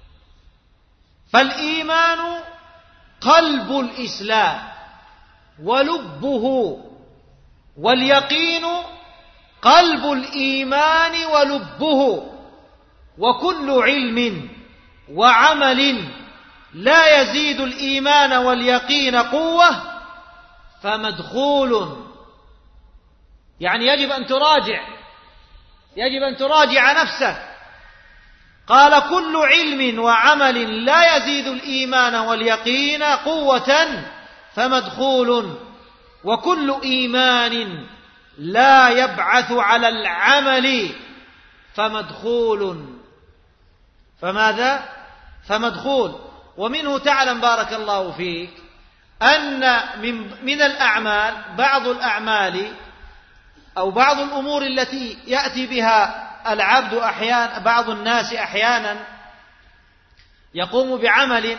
Speaker 4: فالإيمان قلب الإسلام ولبه، واليقين قلب الإيمان ولبه. وكل علم وعمل لا يزيد الإيمان واليقين قوة فمدخول. يعني يجب أن تراجع يجب أن تراجع نفسك. قال كل علم وعمل لا يزيد الإيمان واليقين قوة فمدخول، وكل إيمان لا يبعث على العمل فمدخول. فماذا؟ فمدخول. ومنه تعلم بارك الله فيك أن من, من الأعمال بعض الأعمال أو بعض الأمور التي يأتي بها العبد أحيانا، بعض الناس أحيانا يقوم بعمل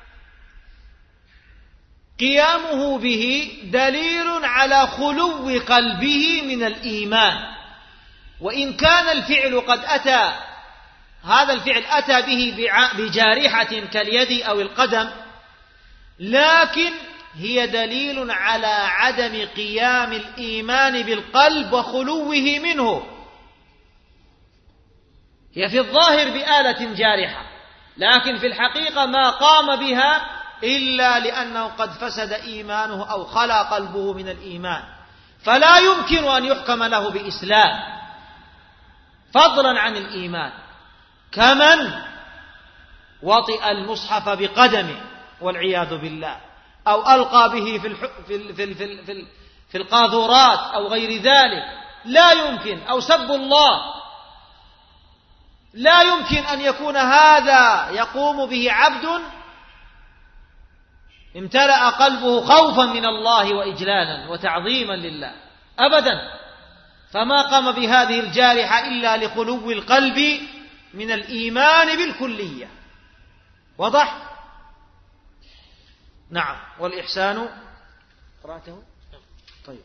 Speaker 4: قيامه به دليل على خلو قلبه من الإيمان، وإن كان الفعل قد أتى هذا الفعل أتى به بجارحة كاليد أو القدم، لكن هي دليل على عدم قيام الإيمان بالقلب وخلوه منه. هي في الظاهر بآلة جارحة، لكن في الحقيقة ما قام بها إلا لأنه قد فسد إيمانه أو خلا قلبه من الإيمان، فلا يمكن أن يحكم له بإسلام فضلا عن الإيمان. كمن وطئ المصحف بقدمه والعياذ بالله، أو ألقى به في, الح... في, ال... في, ال... في, ال... في, ال... في القاذورات أو غير ذلك، لا يمكن. أو سب الله، لا يمكن أن يكون هذا يقوم به عبد امتلأ قلبه خوفا من الله وإجلالا وتعظيما لله أبدا. فما قام بهذه الجارحة إلا لخلو القلب من الإيمان بالكلية. وضح؟ نعم. والإحسان قرأته؟ طيب.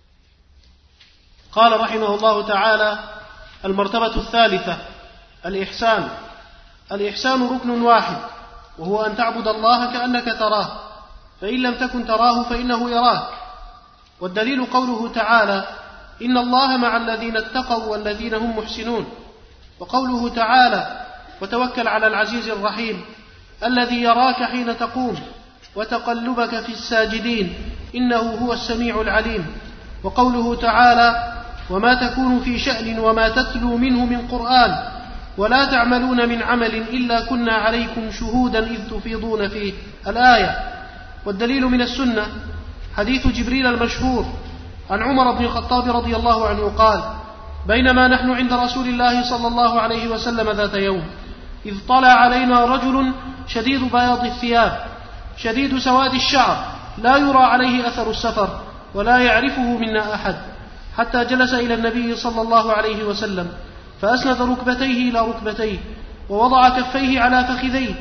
Speaker 3: قال رحمه الله تعالى: المرتبة الثالثة الإحسان. الإحسان ركن واحد، وهو أن تعبد الله كأنك تراه، فإن لم تكن تراه فإنه يراك. والدليل قوله تعالى: إن الله مع الذين اتقوا والذين هم محسنون. وقوله تعالى: وتوكل على العزيز الرحيم الذي يراك حين تقوم وتقلبك في الساجدين إنه هو السميع العليم. وقوله تعالى: وما تكون في شأن وما تتلو منه من قرآن ولا تعملون من عمل إلا كنا عليكم شهودا إذ تفيضون فيه، الآية. والدليل من السنة حديث جبريل المشهور عن عمر بن الخطاب رضي الله عنه قال: بينما نحن عند رسول الله صلى الله عليه وسلم ذات يوم إذ طلع علينا رجل شديد بياض الثياب شديد سواد الشعر لا يرى عليه أثر السفر ولا يعرفه منا أحد، حتى جلس إلى النبي صلى الله عليه وسلم فأسند ركبتيه إلى ركبتيه ووضع كفيه على فخذيه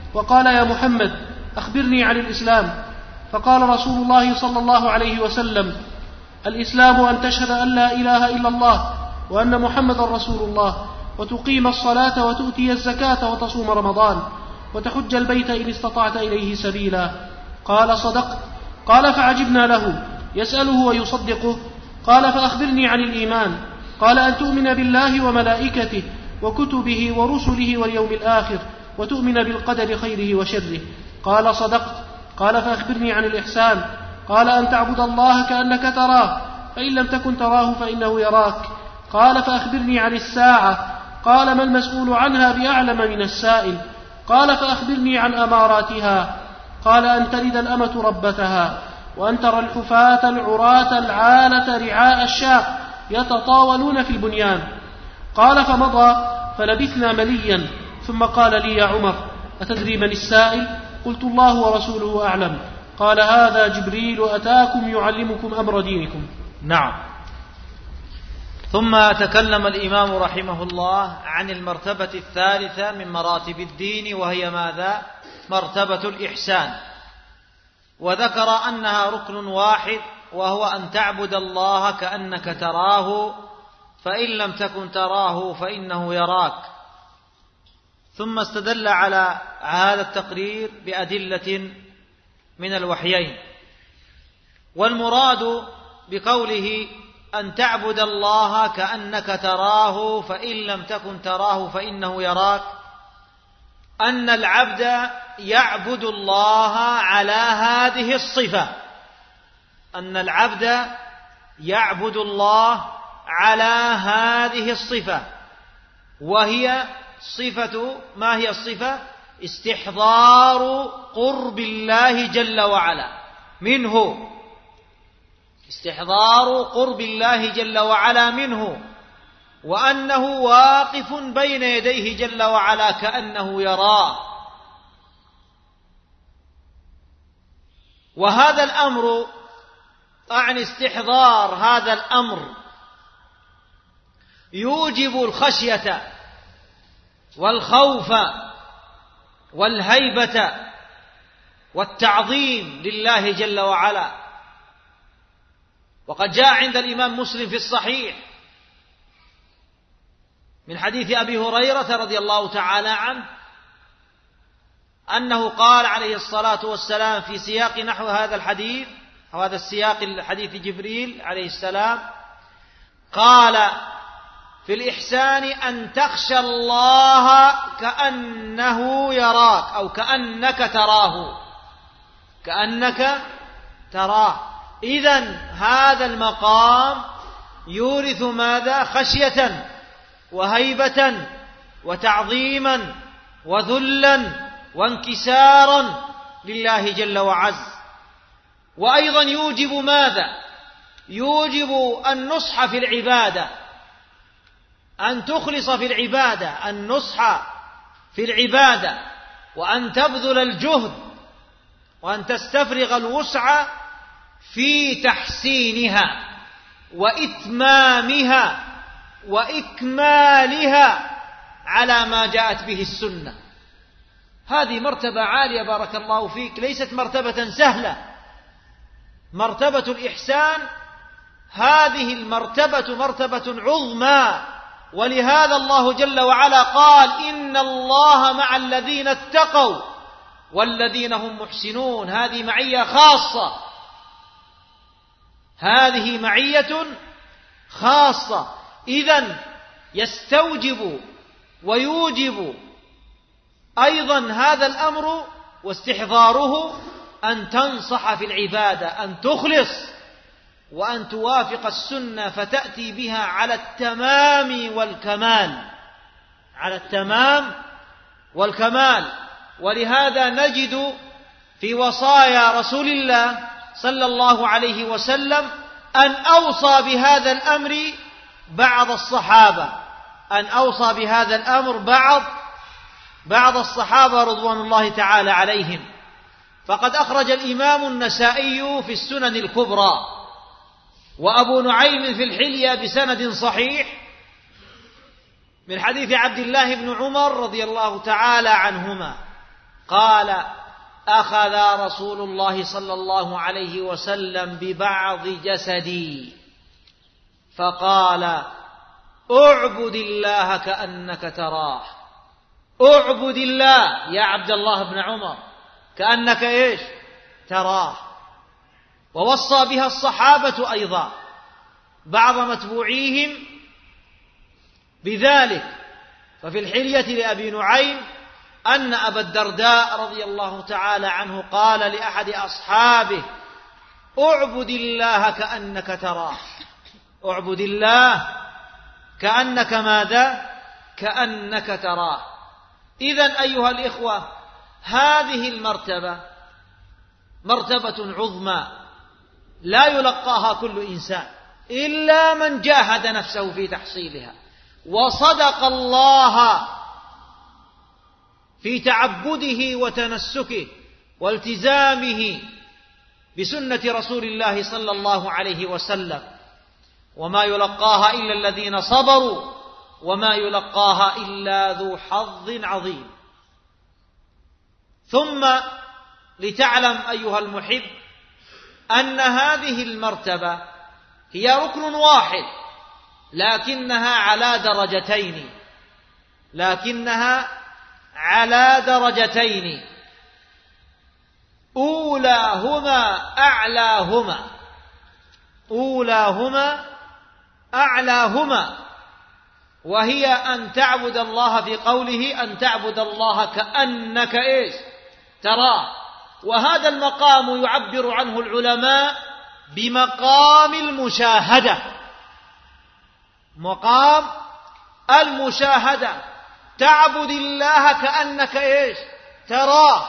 Speaker 3: وقال: يا محمد أخبرني عن الإسلام. فقال رسول الله صلى الله عليه وسلم: الإسلام أن تشهد أن لا إله إلا الله وأن محمد رسول الله، وتقيم الصلاة وتؤتي الزكاة وتصوم رمضان وتحج البيت إن استطعت إليه سبيلا. قال: صدقت. قال: فعجبنا له يسأله ويصدقه. قال: فأخبرني عن الإيمان. قال: أن تؤمن بالله وملائكته وكتبه ورسله واليوم الآخر وتؤمن بالقدر خيره وشره. قال: صدقت. قال: فأخبرني عن الإحسان. قال: أن تعبد الله كأنك تراه فإن لم تكن تراه فإنه يراك. قال: فأخبرني عن الساعة. قال: ما المسؤول عنها بأعلم من السائل. قال: فأخبرني عن أماراتها. قال: أن تلد الأمة ربتها، وأن ترى الحفاة العراة العالة رعاء الشاة يتطاولون في البنيان. قال: فمضى فلبثنا مليا، ثم قال لي: يا عمر، أتدري من السائل؟ قلت: الله ورسوله أعلم. قال: هذا جبريل أتاكم يعلمكم أمر دينكم.
Speaker 4: نعم. ثم تكلم الإمام رحمه الله عن المرتبة الثالثة من مراتب الدين، وهي ماذا؟ مرتبة الإحسان، وذكر أنها ركن واحد، وهو أن تعبد الله كأنك تراه فإن لم تكن تراه فإنه يراك. ثم استدل على هذا التقرير بأدلة من الوحيين. والمراد بقوله أن تعبد الله كأنك تراه فإن لم تكن تراه فإنه يراك، أن العبد يعبد الله على هذه الصفة، أن العبد يعبد الله على هذه الصفة، وهي صفة، ما هي الصفة؟ استحضار قرب الله جل وعلا منه، استحضار قرب الله جل وعلا منه، وأنه واقف بين يديه جل وعلا كأنه يراه. وهذا الأمر، عن استحضار هذا الأمر، يوجب الخشية والخوف والهيبة والتعظيم لله جل وعلا. وقد جاء عند الإمام مسلم في الصحيح من حديث أبي هريرة رضي الله تعالى عنه أنه قال عليه الصلاة والسلام في سياق نحو هذا الحديث، أو هذا السياق الحديث جبريل عليه السلام، قال: في الإحسان أن تخشى الله كأنه يراك، أو كأنك تراه، كأنك تراه. إذن هذا المقام يورث ماذا؟ خشية وهيبة وتعظيما وذلا وانكسارا لله جل وعز. وأيضا يوجب ماذا؟ يوجب النصح في العبادة، أن تخلص في العبادة، النصح في العبادة، وأن تبذل الجهد وأن تستفرغ الوسع في تحسينها وإتمامها وإكمالها على ما جاءت به السنة. هذه مرتبة عالية بارك الله فيك، ليست مرتبة سهلة. مرتبة الإحسان هذه المرتبة مرتبة عظمى، ولهذا الله جل وعلا قال: إن الله مع الذين اتقوا والذين هم محسنون. هذه معية خاصة، هذه معية خاصة. إذن يستوجب ويوجب أيضا هذا الأمر واستحضاره أن تنصح في العبادة، أن تخلص وأن توافق السنة فتأتي بها على التمام والكمال، على التمام والكمال. ولهذا نجد في وصايا رسول الله صلى الله عليه وسلم أن أوصى بهذا الأمر بعض الصحابة، أن أوصى بهذا الأمر بعض بعض الصحابة رضوان الله تعالى عليهم. فقد أخرج الإمام النسائي في السنن الكبرى، وأبو نعيم في الحلية بسند صحيح من حديث عبد الله بن عمر رضي الله تعالى عنهما قال: أخذ رسول الله صلى الله عليه وسلم ببعض جسدي فقال: اعبد الله كأنك تراه. اعبد الله يا عبد الله بن عمر كأنك إيش؟ تراه. ووصى بها الصحابة أيضا بعض متبوعيهم بذلك. ففي الحلية لأبي نعيم أن أبا الدرداء رضي الله تعالى عنه قال لأحد أصحابه: اعبد الله كأنك تراه. اعبد الله كأنك ماذا؟ كأنك تراه. إذن أيها الإخوة، هذه المرتبة مرتبة عظمى لا يلقاها كل إنسان إلا من جاهد نفسه في تحصيلها وصدق الله في تعبده وتنسكه والتزامه بسنة رسول الله صلى الله عليه وسلم. وما يلقاها إلا الذين صبروا وما يلقاها إلا ذو حظ عظيم. ثم لتعلم أيها المحب أن هذه المرتبة هي ركن واحد لكنها على درجتين لكنها على درجتين أولاهما أعلاهما أولاهما أعلاهما وهي أن تعبد الله في قوله أن تعبد الله كأنك إيش؟ تراه. وهذا المقام يعبر عنه العلماء بمقام المشاهدة. مقام المشاهدة، تعبد الله كأنك إيش؟ تراه،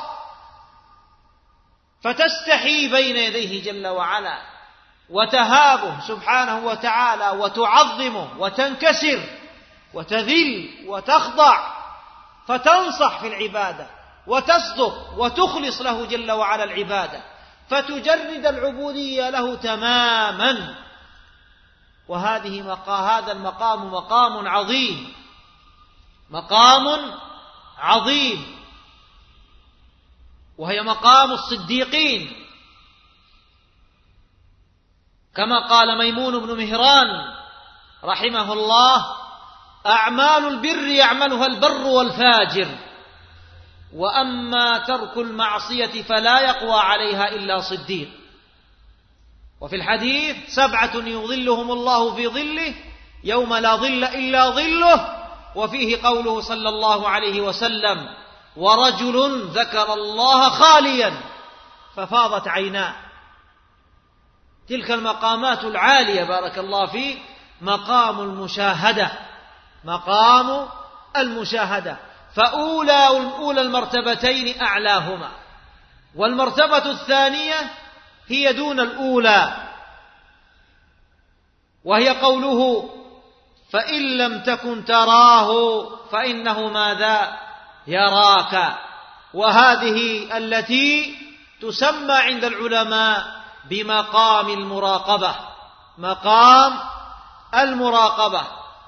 Speaker 4: فتستحي بين يديه جل وعلا وتهابه سبحانه وتعالى وتعظمه وتنكسر وتذل وتخضع، فتنصح في العبادة وتصدق وتخلص له جل وعلا العبادة، فتجرد العبودية له تماما. وهذه مقام هذا المقام مقام عظيم مقام عظيم وهي مقام الصديقين، كما قال ميمون بن مهران رحمه الله: أعمال البر يعملها البر والفاجر، وأما ترك المعصية فلا يقوى عليها إلا صديق. وفي الحديث: سبعة يظلهم الله في ظله يوم لا ظل إلا ظله. وفيه قوله صلى الله عليه وسلم: ورجل ذكر الله خاليا ففاضت عيناه. تلك المقامات العالية بارك الله فيه، مقام المشاهدة مقام المشاهدة. فأولى أولى المرتبتين أعلاهما، والمرتبة الثانية هي دون الأولى، وهي قوله: فإن لم تكن تراه فإنه ماذا؟ يراك. وهذه التي تسمى عند العلماء بمقام المراقبة مقام المراقبة.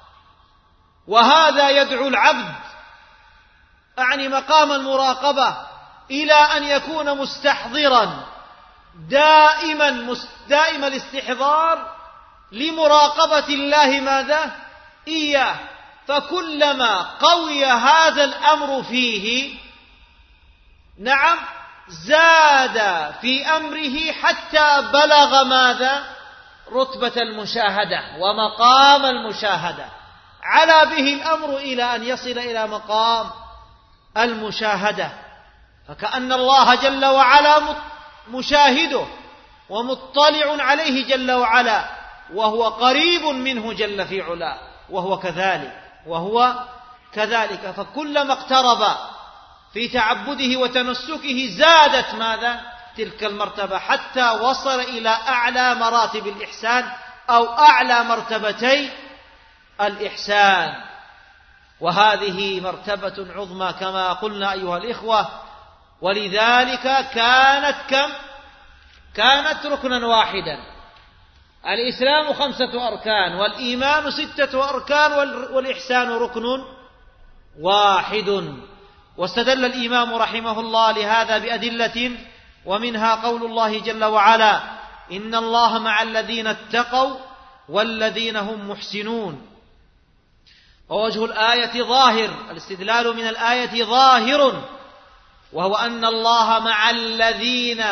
Speaker 4: وهذا يدعو العبد أعني مقام المراقبة إلى أن يكون مستحضرا دائما دائما الاستحضار لمراقبة الله ماذا؟ إياه. فكلما قوي هذا الأمر فيه نعم زاد في أمره حتى بلغ ماذا؟ رتبة المشاهدة ومقام المشاهدة، علا به الأمر إلى أن يصل إلى مقام المشاهدة. فكأن الله جل وعلا مشاهده ومطلع عليه جل وعلا، وهو قريب منه جل في علاه، وهو كذلك وهو كذلك. فكلما اقترب في تعبده وتنسكه زادت ماذا؟ تلك المرتبة، حتى وصل إلى أعلى مراتب الإحسان أو أعلى مرتبتي الإحسان. وهذه مرتبة عظمى كما قلنا أيها الإخوة، ولذلك كانت كم؟ كانت ركنا واحدا. الإسلام خمسة أركان، والإيمان ستة أركان، والإحسان ركن واحد. واستدل الإمام رحمه الله لهذا بأدلة، ومنها قول الله جل وعلا: إن الله مع الذين اتقوا والذين هم محسنون. ووجه الآية ظاهر، الاستدلال من الآية ظاهر، وهو أن الله مع الذين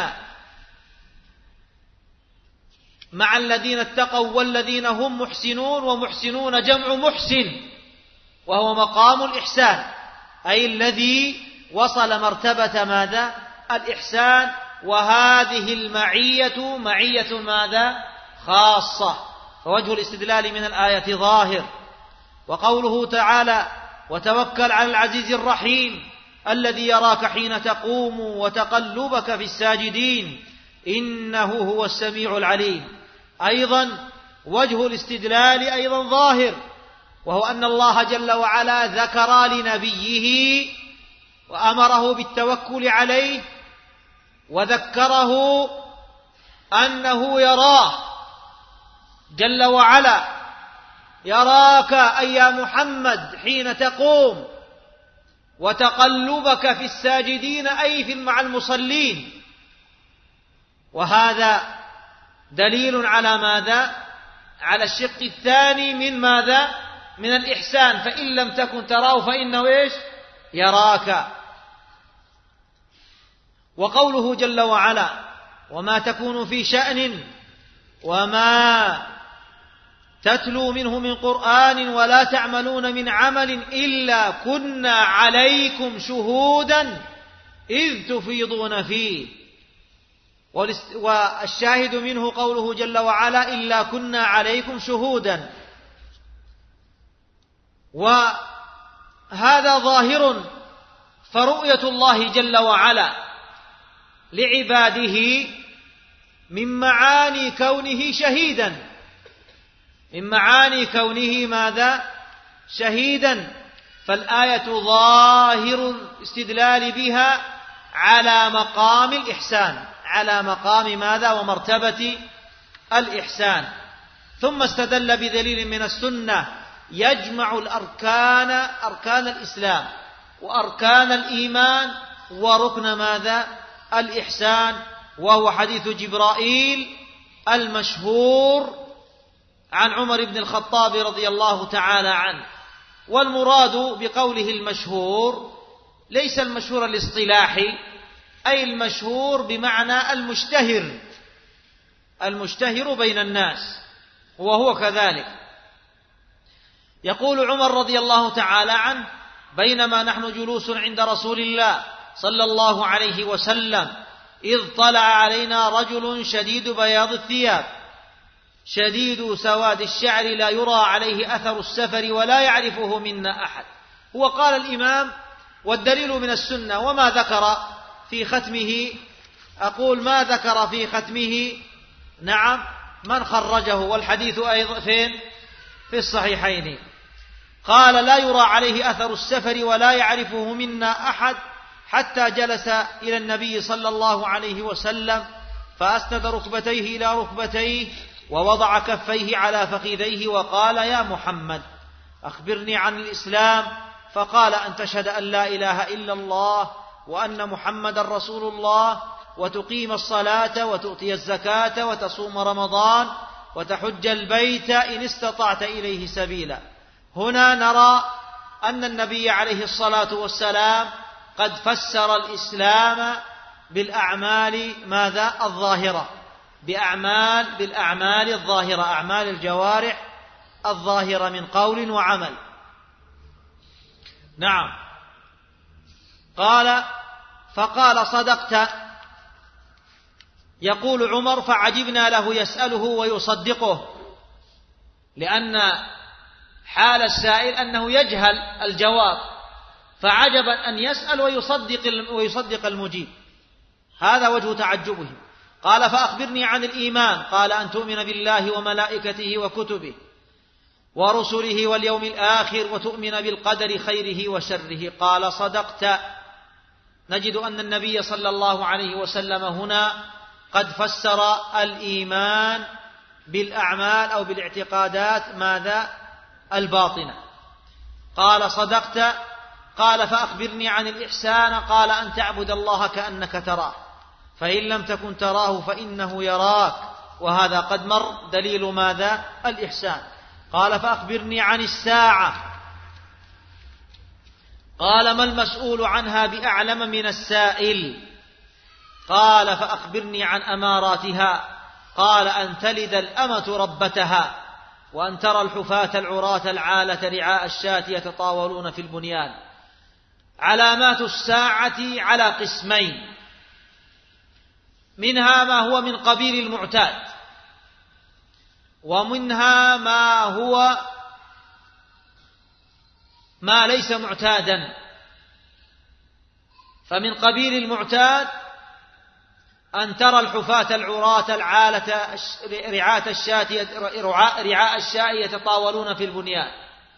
Speaker 4: مع الذين اتقوا والذين هم محسنون، ومحسنون جمع محسن، وهو مقام الإحسان، أي الذي وصل مرتبة ماذا؟ الإحسان. وهذه المعية معية ماذا؟ خاصة. فوجه الاستدلال من الآية ظاهر. وقوله تعالى: وتوكل على العزيز الرحيم الذي يراك حين تقوم وتقلبك في الساجدين إنه هو السميع العليم، أيضا وجه الاستدلال أيضا ظاهر، وهو أن الله جل وعلا ذكر لنبيه وأمره بالتوكل عليه، وذكره أنه يراه جل وعلا، يراك أي يا محمد حين تقوم، وتقلبك في الساجدين أي في مع المصلين. وهذا دليل على ماذا؟ على الشق الثاني من ماذا؟ من الإحسان، فإن لم تكن تراه فإنه إيش؟ يراك. وقوله جل وعلا: وما تكون في شأن وما تتلو منه من قرآن ولا تعملون من عمل إلا كنا عليكم شهودا إذ تفيضون فيه. والشاهد منه قوله جل وعلا: إلا كنا عليكم شهودا. وهذا ظاهر، فرؤية الله جل وعلا لعباده من معاني كونه شهيدا، من معاني كونه ماذا؟ شهيدا. فالآية ظاهر الاستدلال بها على مقام الإحسان، على مقام ماذا؟ ومرتبة الإحسان. ثم استدل بدليل من السنة يجمع الأركان، أركان الإسلام وأركان الإيمان وركن ماذا؟ الإحسان، وهو حديث جبرائيل المشهور عن عمر بن الخطاب رضي الله تعالى عنه. والمراد بقوله المشهور ليس المشهور الاصطلاحي، أي المشهور بمعنى المشتهر، المشتهر بين الناس، وهو كذلك. يقول عمر رضي الله تعالى عنه: بينما نحن جلوس عند رسول الله صلى الله عليه وسلم إذ طلع علينا رجل شديد بياض الثياب شديد سواد الشعر لا يرى عليه أثر السفر ولا يعرفه منا أحد. هو قال الإمام: والدليل من السنة. وما ذكر في ختمه؟ أقول ما ذكر في ختمه. نعم، من خرجه؟ والحديث أيضا فين؟ في الصحيحين. قال: لا يرى عليه أثر السفر ولا يعرفه منا أحد، حتى جلس إلى النبي صلى الله عليه وسلم فأسند ركبتيه إلى ركبتيه ووضع كفيه على فخذيه وقال: يا محمد أخبرني عن الإسلام. فقال: أن تشهد أن لا إله إلا الله وأن محمد رسول الله، وتقيم الصلاة وتؤتي الزكاة وتصوم رمضان وتحج البيت إن استطعت إليه سبيلا. هنا نرى أن النبي عليه الصلاة والسلام قد فسر الإسلام بالأعمال ماذا؟ الظاهرة، بأعمال بالأعمال الظاهرة، أعمال الجوارح الظاهرة من قول وعمل. نعم. قال: فقال: صدقت. يقول عمر: فعجبنا له يسأله ويصدقه، لأن حال السائل أنه يجهل الجواب، فعجبا أن يسأل ويصدق ويصدق المجيب، هذا وجه تعجبه. قال: فأخبرني عن الإيمان. قال: أن تؤمن بالله وملائكته وكتبه ورسله واليوم الآخر وتؤمن بالقدر خيره وشره. قال: صدقت. نجد أن النبي صلى الله عليه وسلم هنا قد فسر الإيمان بالأعمال أو بالاعتقادات ماذا؟ الباطنة. قال: صدقت. قال فأخبرني عن الإحسان قال أن تعبد الله كأنك تراه فإن لم تكن تراه فإنه يراك وهذا قد مر دليل ماذا؟ الإحسان. قال فأخبرني عن الساعة قال ما المسؤول عنها بأعلم من السائل قال فأخبرني عن أماراتها قال أن تلد الأمة ربتها وأن ترى الحفاة العراة العالة رعاء الشاة يتطاولون في البنيان. علامات الساعة على قسمين، منها ما هو من قبيل المعتاد ومنها ما هو ما ليس معتادا. فمن قبيل المعتاد أن ترى الحفاة العراة العالة رعاة الشاة رعاء الشاة يتطاولون في البنيان.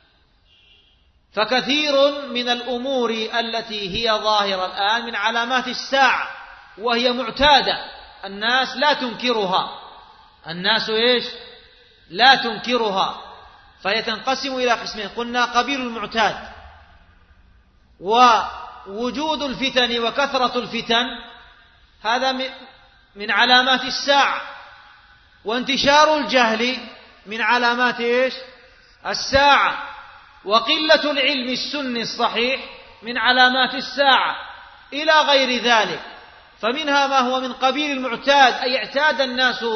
Speaker 4: فكثير من الأمور التي هي ظاهرة الآن من علامات الساعة وهي معتادة، الناس لا تنكرها، الناس إيش؟ لا تنكرها، فهي تنقسم إلى قسمين. قلنا قبيل المعتاد ووجود الفتن وكثرة الفتن هذا من علامات الساعة، وانتشار الجهل من علامات إيش؟ الساعة، وقلة العلم السني الصحيح من علامات الساعة إلى غير ذلك. فمنها ما هو من قبيل المعتاد أي اعتاد الناس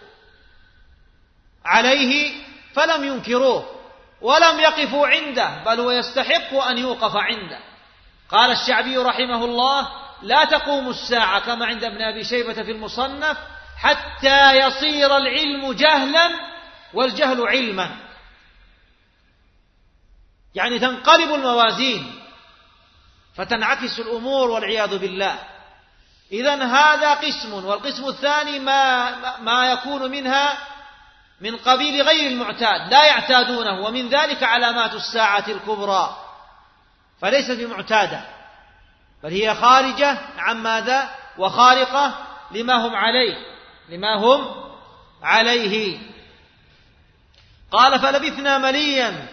Speaker 4: عليه فلم ينكروه ولم يقفوا عنده، بل هو يستحق أن يوقف عنده. قال الشعبي رحمه الله لا تقوم الساعة كما عند ابن أبي شيبة في المصنف حتى يصير العلم جهلا والجهل علما، يعني تنقلب الموازين فتنعكس الأمور والعياذ بالله. إذن هذا قسم، والقسم الثاني ما, ما يكون منها من قبيل غير المعتاد لا يعتادونه، ومن ذلك علامات الساعة الكبرى، فليست بمعتادة بل هي خارجة عن ماذا؟ وخارقة لما هم عليه لما هم عليه. قال فلبثنا مليا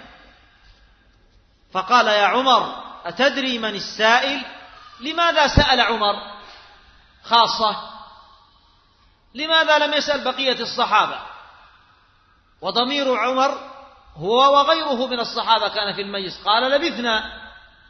Speaker 4: فقال يا عمر أتدري من السائل؟ لماذا سأل عمر خاصة؟ لماذا لم يسأل بقية الصحابة؟ وضمير عمر هو وغيره من الصحابة كان في المجلس. قال لبثنا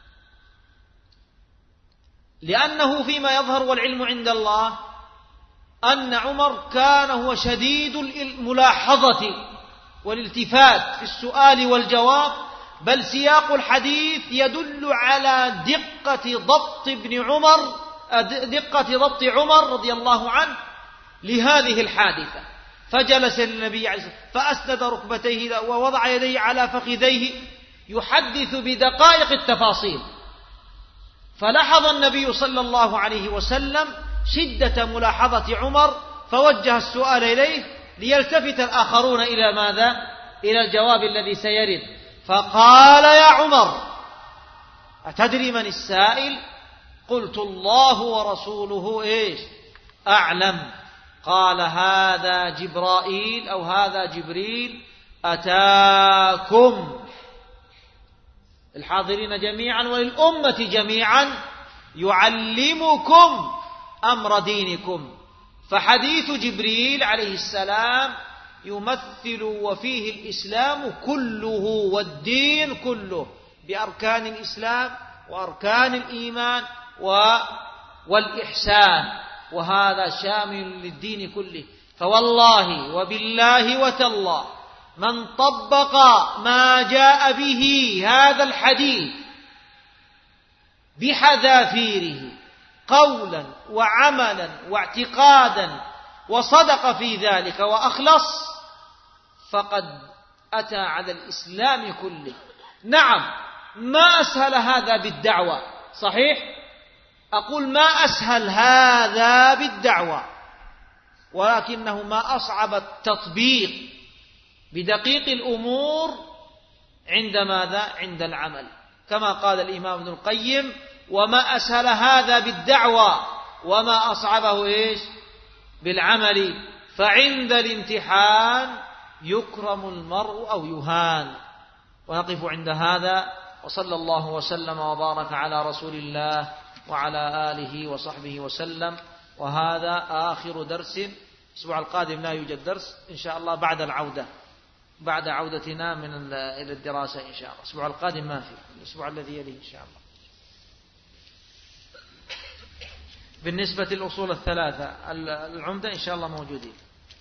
Speaker 4: لأنه فيما يظهر والعلم عند الله أن عمر كان هو شديد الملاحظة والالتفات في السؤال والجواب، بل سياق الحديث يدل على دقة ضبط ابن عمر دقة ضبط عمر رضي الله عنه لهذه الحادثة. فجلس النبي عليه الصلاة والسلام فأسند ركبتيه ووضع يديه على فخذيه يحدث بدقائق التفاصيل، فلاحظ النبي صلى الله عليه وسلم شدة ملاحظة عمر فوجه السؤال إليه ليلتفت الآخرون إلى ماذا؟ إلى الجواب الذي سيرد. فقال يا عمر أتدري من السائل؟ قلت الله ورسوله إيش أعلم. قال هذا جبرائيل أو هذا جبريل أتاكم الحاضرين جميعا وللأمة جميعا يعلمكم أمر دينكم. فحديث جبريل عليه السلام يمثل وفيه الإسلام كله والدين كله بأركان الإسلام وأركان الإيمان والإحسان، وهذا شامل للدين كله. فوالله وبالله وتالله من طبق ما جاء به هذا الحديث بحذافيره قولا وعملا واعتقادا وصدق في ذلك وأخلص فقد أتى على الإسلام كله. نعم ما أسهل هذا بالدعوة، صحيح، أقول ما أسهل هذا بالدعوة، ولكنه ما أصعب التطبيق بدقيق الأمور عند ماذا؟ عند العمل، كما قال الإمام ابن القيم وما أسهل هذا بالدعوة وما أصعبه إيش؟ بالعمل. فعند الامتحان يكرم المرء أو يهان. ونقف عند هذا وصلى الله وسلم وبارك على رسول الله وعلى آله وصحبه وسلم. وهذا آخر درس. الأسبوع القادم لا يوجد درس إن شاء الله بعد العودة، بعد عودتنا من إلى الدراسة إن شاء الله. الأسبوع القادم ما في، الأسبوع الذي يليه إن شاء الله. بالنسبة للأصول الثلاثة العمدة إن شاء الله موجودين.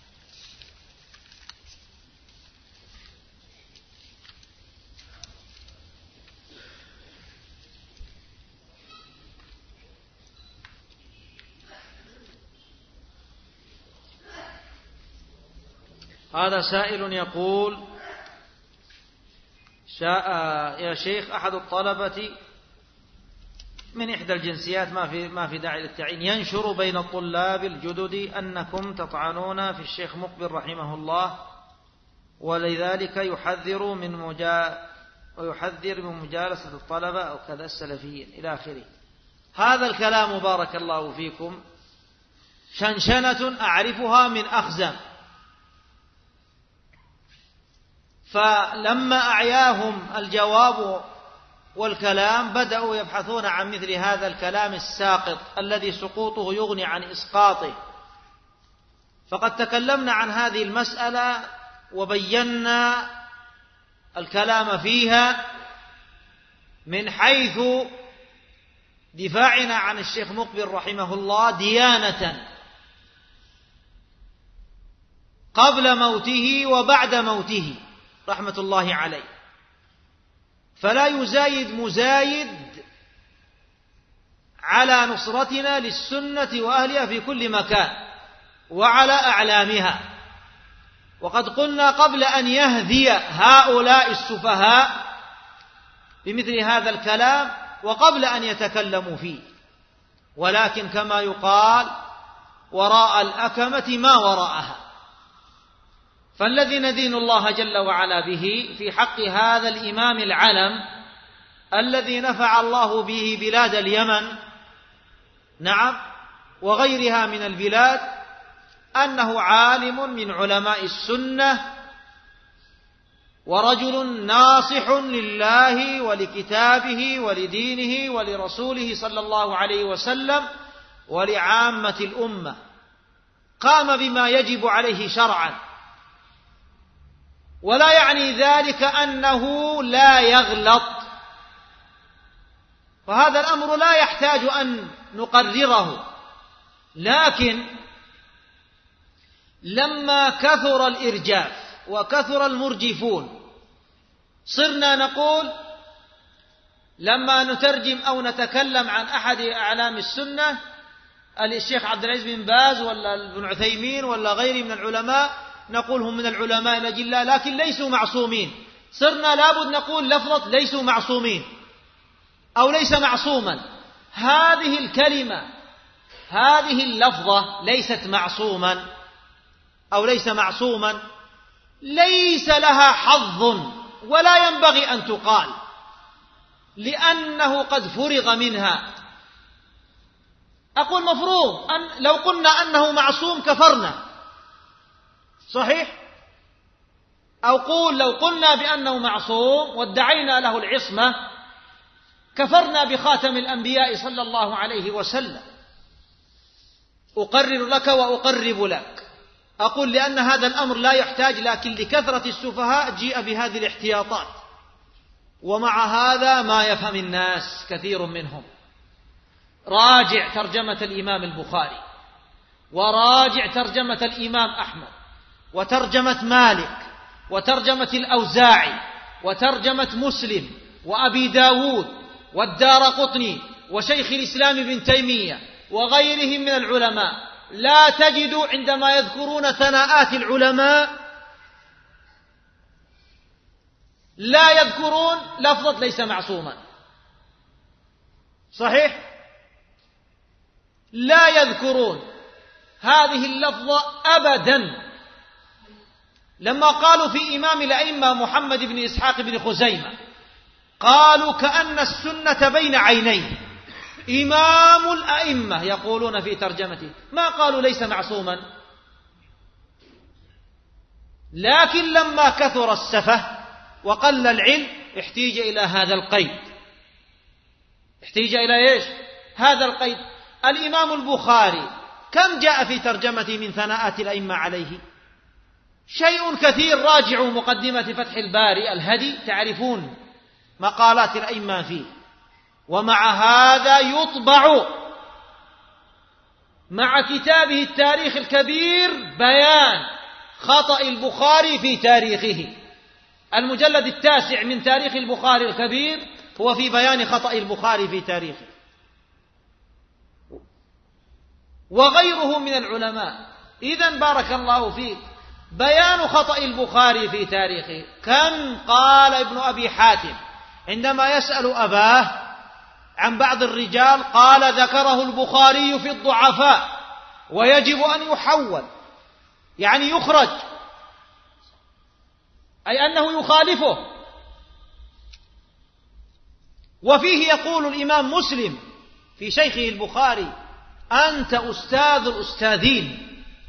Speaker 4: هذا سائل يقول: شاء يا شيخ أحد الطلبة من إحدى الجنسيات، ما في ما في داعي للتعيين، ينشر بين الطلاب الجدد أنكم تطعنون في الشيخ مقبل رحمه الله، ولذلك يحذر من مجا ويحذر من مجالسة الطلبة أو كذا السلفيين إلى آخره. هذا الكلام بارك الله فيكم شنشنة أعرفها من أخزم، فلما أعياهم الجواب والكلام بدأوا يبحثون عن مثل هذا الكلام الساقط الذي سقوطه يغني عن إسقاطه. فقد تكلمنا عن هذه المسألة وبينا الكلام فيها من حيث دفاعنا عن الشيخ مقبل رحمه الله ديانة قبل موته وبعد موته رحمة الله عليه، فلا يزايد مزايد على نصرتنا للسنة وأهلها في كل مكان وعلى أعلامها. وقد قلنا قبل أن يهذي هؤلاء السفهاء بمثل هذا الكلام وقبل أن يتكلموا فيه، ولكن كما يقال وراء الأكمة ما وراءها. فالذي ندين الله جل وعلا به في حق هذا الإمام العلم الذي نفع الله به بلاد اليمن، نعم، وغيرها من البلاد، أنه عالم من علماء السنة ورجل ناصح لله ولكتابه ولدينه ولرسوله صلى الله عليه وسلم ولعامة الأمة، قام بما يجب عليه شرعا، ولا يعني ذلك أنه لا يغلط، فهذا الأمر لا يحتاج أن نقرره. لكن لما كثر الإرجاف وكثر المرجفون صرنا نقول لما نترجم أو نتكلم عن أحد أعلام السنة الشيخ عبد العزيز بن باز ولا ابن عثيمين ولا غيره من العلماء نقول هم من العلماء الأجلاء لكن ليسوا معصومين، صرنا لابد نقول لفظة ليسوا معصومين أو ليس معصوما. هذه الكلمة هذه اللفظة ليست معصوما أو ليس معصوما ليس لها حظ ولا ينبغي أن تقال، لأنه قد فرغ منها. أقول مفروض أن لو قلنا أنه معصوم كفرنا، صحيح؟ أو قول لو قلنا بأنه معصوم وادعينا له العصمة كفرنا بخاتم الأنبياء صلى الله عليه وسلم. أقرر لك وأقرب لك، أقول لأن هذا الأمر لا يحتاج، لكن لكثرة السفهاء جيء بهذه الاحتياطات، ومع هذا ما يفهم الناس كثير منهم. راجع ترجمة الإمام البخاري، وراجع ترجمة الإمام أحمد، وترجمة مالك، وترجمة الأوزاعي، وترجمة مسلم، وأبي داود، والدارقطني، وشيخ الإسلام ابن تيمية، وغيرهم من العلماء. لا تجد عندما يذكرون ثناءات العلماء لا يذكرون لفظة ليس معصوما، صحيح؟ لا يذكرون هذه اللفظة أبدا. لما قالوا في إمام الأئمة محمد بن إسحاق بن خزيمة قالوا كأن السنة بين عينيه، إمام الأئمة يقولون في ترجمته، ما قالوا ليس معصوما. لكن لما كثر السفه وقل العلم احتيج إلى هذا القيد، احتيج إلى إيش؟ هذا القيد. الإمام البخاري كم جاء في ترجمته من ثناءات الأئمة عليه؟ شيء كثير. راجعوا مقدمة فتح الباري الهدي تعرفون مقالات الأئمة فيه. ومع هذا يطبع مع كتابه التاريخ الكبير بيان خطأ البخاري في تاريخه. المجلد التاسع من تاريخ البخاري الكبير هو في بيان خطأ البخاري في تاريخه. وغيره من العلماء. إذن بارك الله فيك، بيان خطأ البخاري في تاريخه. كم قال ابن أبي حاتم عندما يسأل أباه عن بعض الرجال قال ذكره البخاري في الضعفاء ويجب أن يحول، يعني يخرج، أي أنه يخالفه. وفيه يقول الإمام مسلم في شيخه البخاري أنت أستاذ الأستاذين.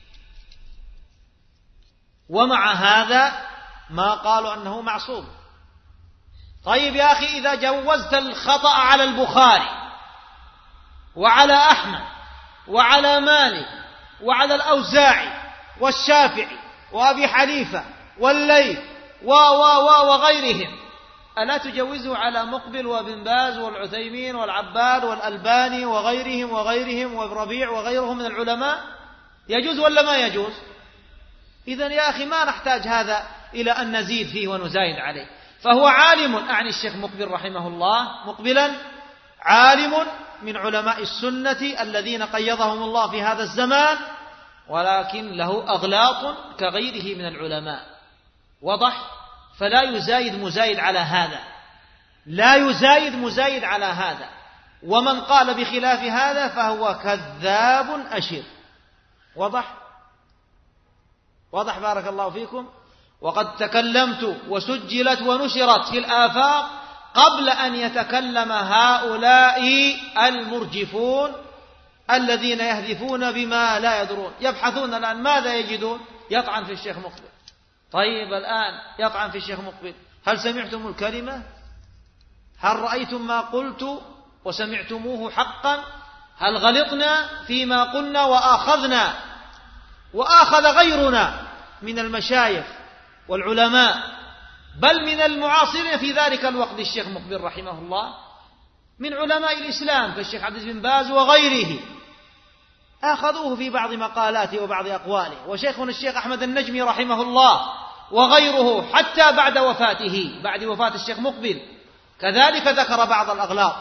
Speaker 4: ومع هذا ما قالوا أنه معصوم. طيب يا أخي، إذا جوزت الخطأ على البخاري وعلى أحمد وعلى مالك وعلى الأوزاعي والشافعي وأبي حنيفة والليث و و و وغيرهم، ألا تجوزه على مقبل وابن باز والعثيمين والعباد والألباني وغيرهم وغيرهم والربيع وغيرهم من العلماء؟ يجوز ولا ما يجوز؟ إذن يا أخي ما نحتاج هذا إلى أن نزيد فيه ونزايد عليه. فهو عالم، أعني الشيخ مقبل رحمه الله مقبلا، عالم من علماء السنة الذين قيضهم الله في هذا الزمان، ولكن له أغلاط كغيره من العلماء. وضح؟ فلا يزايد مزايد على هذا، لا يزايد مزايد على هذا. ومن قال بخلاف هذا فهو كذاب أشر. وضح؟ واضح بارك الله فيكم. وقد تكلمت وسجلت ونشرت في الآفاق قبل أن يتكلم هؤلاء المرجفون الذين يهذفون بما لا يدرون، يبحثون الآن ماذا يجدون؟ يطعن في الشيخ مقبل. طيب الآن يطعن في الشيخ مقبل، هل سمعتم الكلمة؟ هل رأيتم ما قلت وسمعتموه حقا؟ هل غلطنا فيما قلنا وآخذنا وآخذ غيرنا من المشايخ والعلماء بل من المعاصرين في ذلك الوقت الشيخ مقبل رحمه الله من علماء الإسلام كالشيخ عبد العزيز بن باز وغيره، أخذوه في بعض مقالاته وبعض أقواله. وشيخنا الشيخ أحمد النجمي رحمه الله وغيره حتى بعد وفاته، بعد وفاة الشيخ مقبل كذلك ذكر بعض الأغلاط.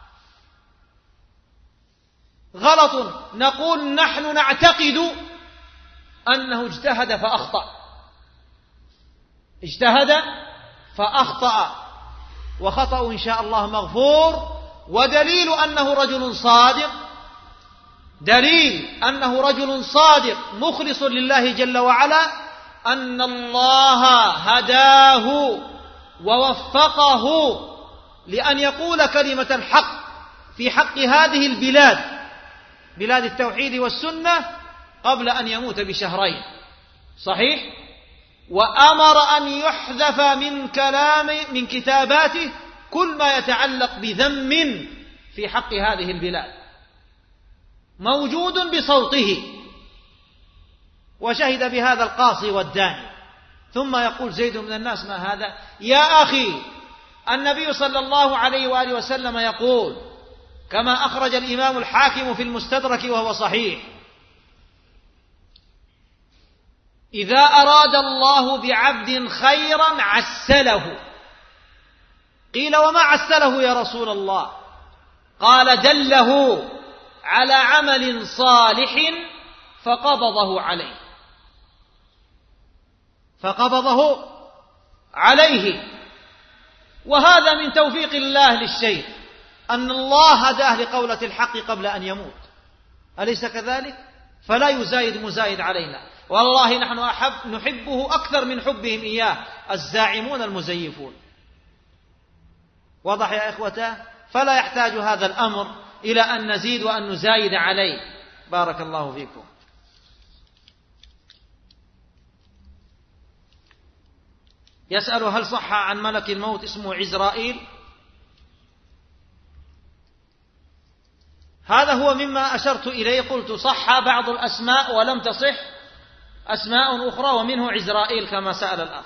Speaker 4: غلط. نقول نحن نعتقد أنه اجتهد فأخطأ، اجتهد فأخطأ، وخطأ إن شاء الله مغفور. ودليل أنه رجل صادق، دليل أنه رجل صادق مخلص لله جل وعلا أن الله هداه ووفقه لأن يقول كلمة الحق في حق هذه البلاد، بلاد التوحيد والسنة، قبل أن يموت بشهرين. صحيح؟ وأمر أن يحذف من كلام من كتاباته كل ما يتعلق بذم في حق هذه البلاد، موجود بصوته، وشهد بهذا القاصي والداني. ثم يقول زيد من الناس ما هذا؟ يا أخي، النبي صلى الله عليه وآله وسلم يقول كما أخرج الإمام الحاكم في المستدرك وهو صحيح: إذا أراد الله بعبد خيرا عسله. قيل وما عسله يا رسول الله؟ قال دله على عمل صالح فقبضه عليه، فقبضه عليه. وهذا من توفيق الله للشيخ أن الله هداه لقولة الحق قبل أن يموت، أليس كذلك؟ فلا يزايد مزايد علينا، والله نحن أحب نحبه أكثر من حبهم إياه الزاعمون المزيفون. واضح يا إخوته؟ فلا يحتاج هذا الأمر إلى أن نزيد وأن نزايد عليه. بارك الله فيكم. يسأل هل صح عن ملك الموت اسمه عزرائيل؟ هذا هو مما أشرت إليه، قلت صح بعض الأسماء ولم تصح أسماء أخرى ومنه عزرائيل كما سأل الأخ.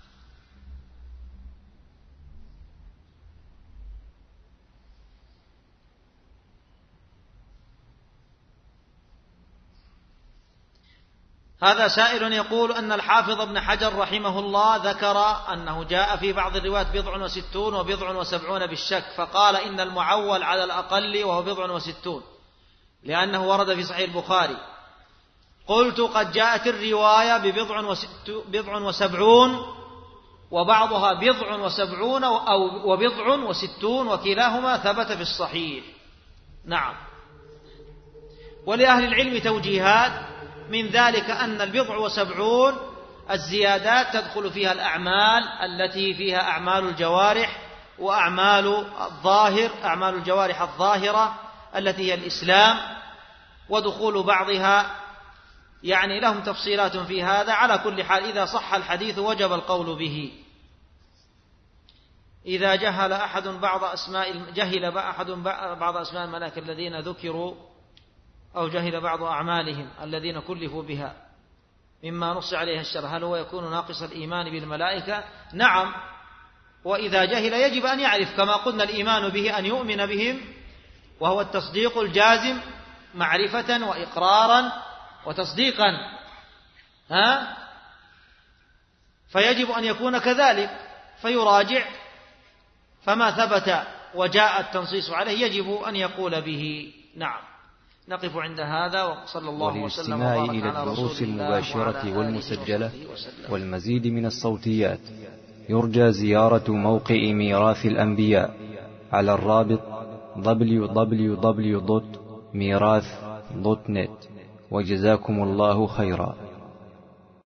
Speaker 4: هذا سائل يقول أن الحافظ ابن حجر رحمه الله ذكر أنه جاء في بعض الروايات بضع وستون وبضع وسبعون بالشك، فقال إن المعول على الأقل وهو بضع وستون لأنه ورد في صحيح البخاري. قلت قد جاءت الرواية ببضع بضع وسبعون وبعضها بضع وسبعون أو وبضع وستون وكلاهما ثبت في الصحيح. نعم. ولأهل العلم توجيهات، من ذلك أن البضع وسبعون الزيادات تدخل فيها الأعمال التي فيها أعمال الجوارح وأعمال الظاهر، أعمال الجوارح الظاهرة التي هي الإسلام، ودخول بعضها يعني لهم تفصيلات في هذا. على كل حال إذا صح الحديث وجب القول به. إذا جهل أحد بعض أسماء جهل أحد بعض أسماء الملائكة الذين ذكروا أو جهل بعض أعمالهم الذين كلفوا بها مما نص عليه الشرع، هل هو يكون ناقص الإيمان بالملائكة؟ نعم، وإذا جهل يجب أن يعرف، كما قلنا الإيمان به أن يؤمن بهم، وهو التصديق الجازم معرفة وإقرارا وتصديقا، ها؟ فيجب أن يكون كذلك، فيراجع، فما ثبت وجاء التنصيص عليه يجب أن يقول به. نعم. نقف عند هذا، وصلى الله وسلم وبارك
Speaker 1: إلى
Speaker 4: على
Speaker 1: الدروس
Speaker 4: رسول الله
Speaker 1: المباشرة والمسجلة والمزيد من الصوتيات يرجى زيارة موقع ميراث الأنبياء على الرابط دبليو دبليو دبليو دوت ميراث دوت نت. وجزاكم الله خيرا.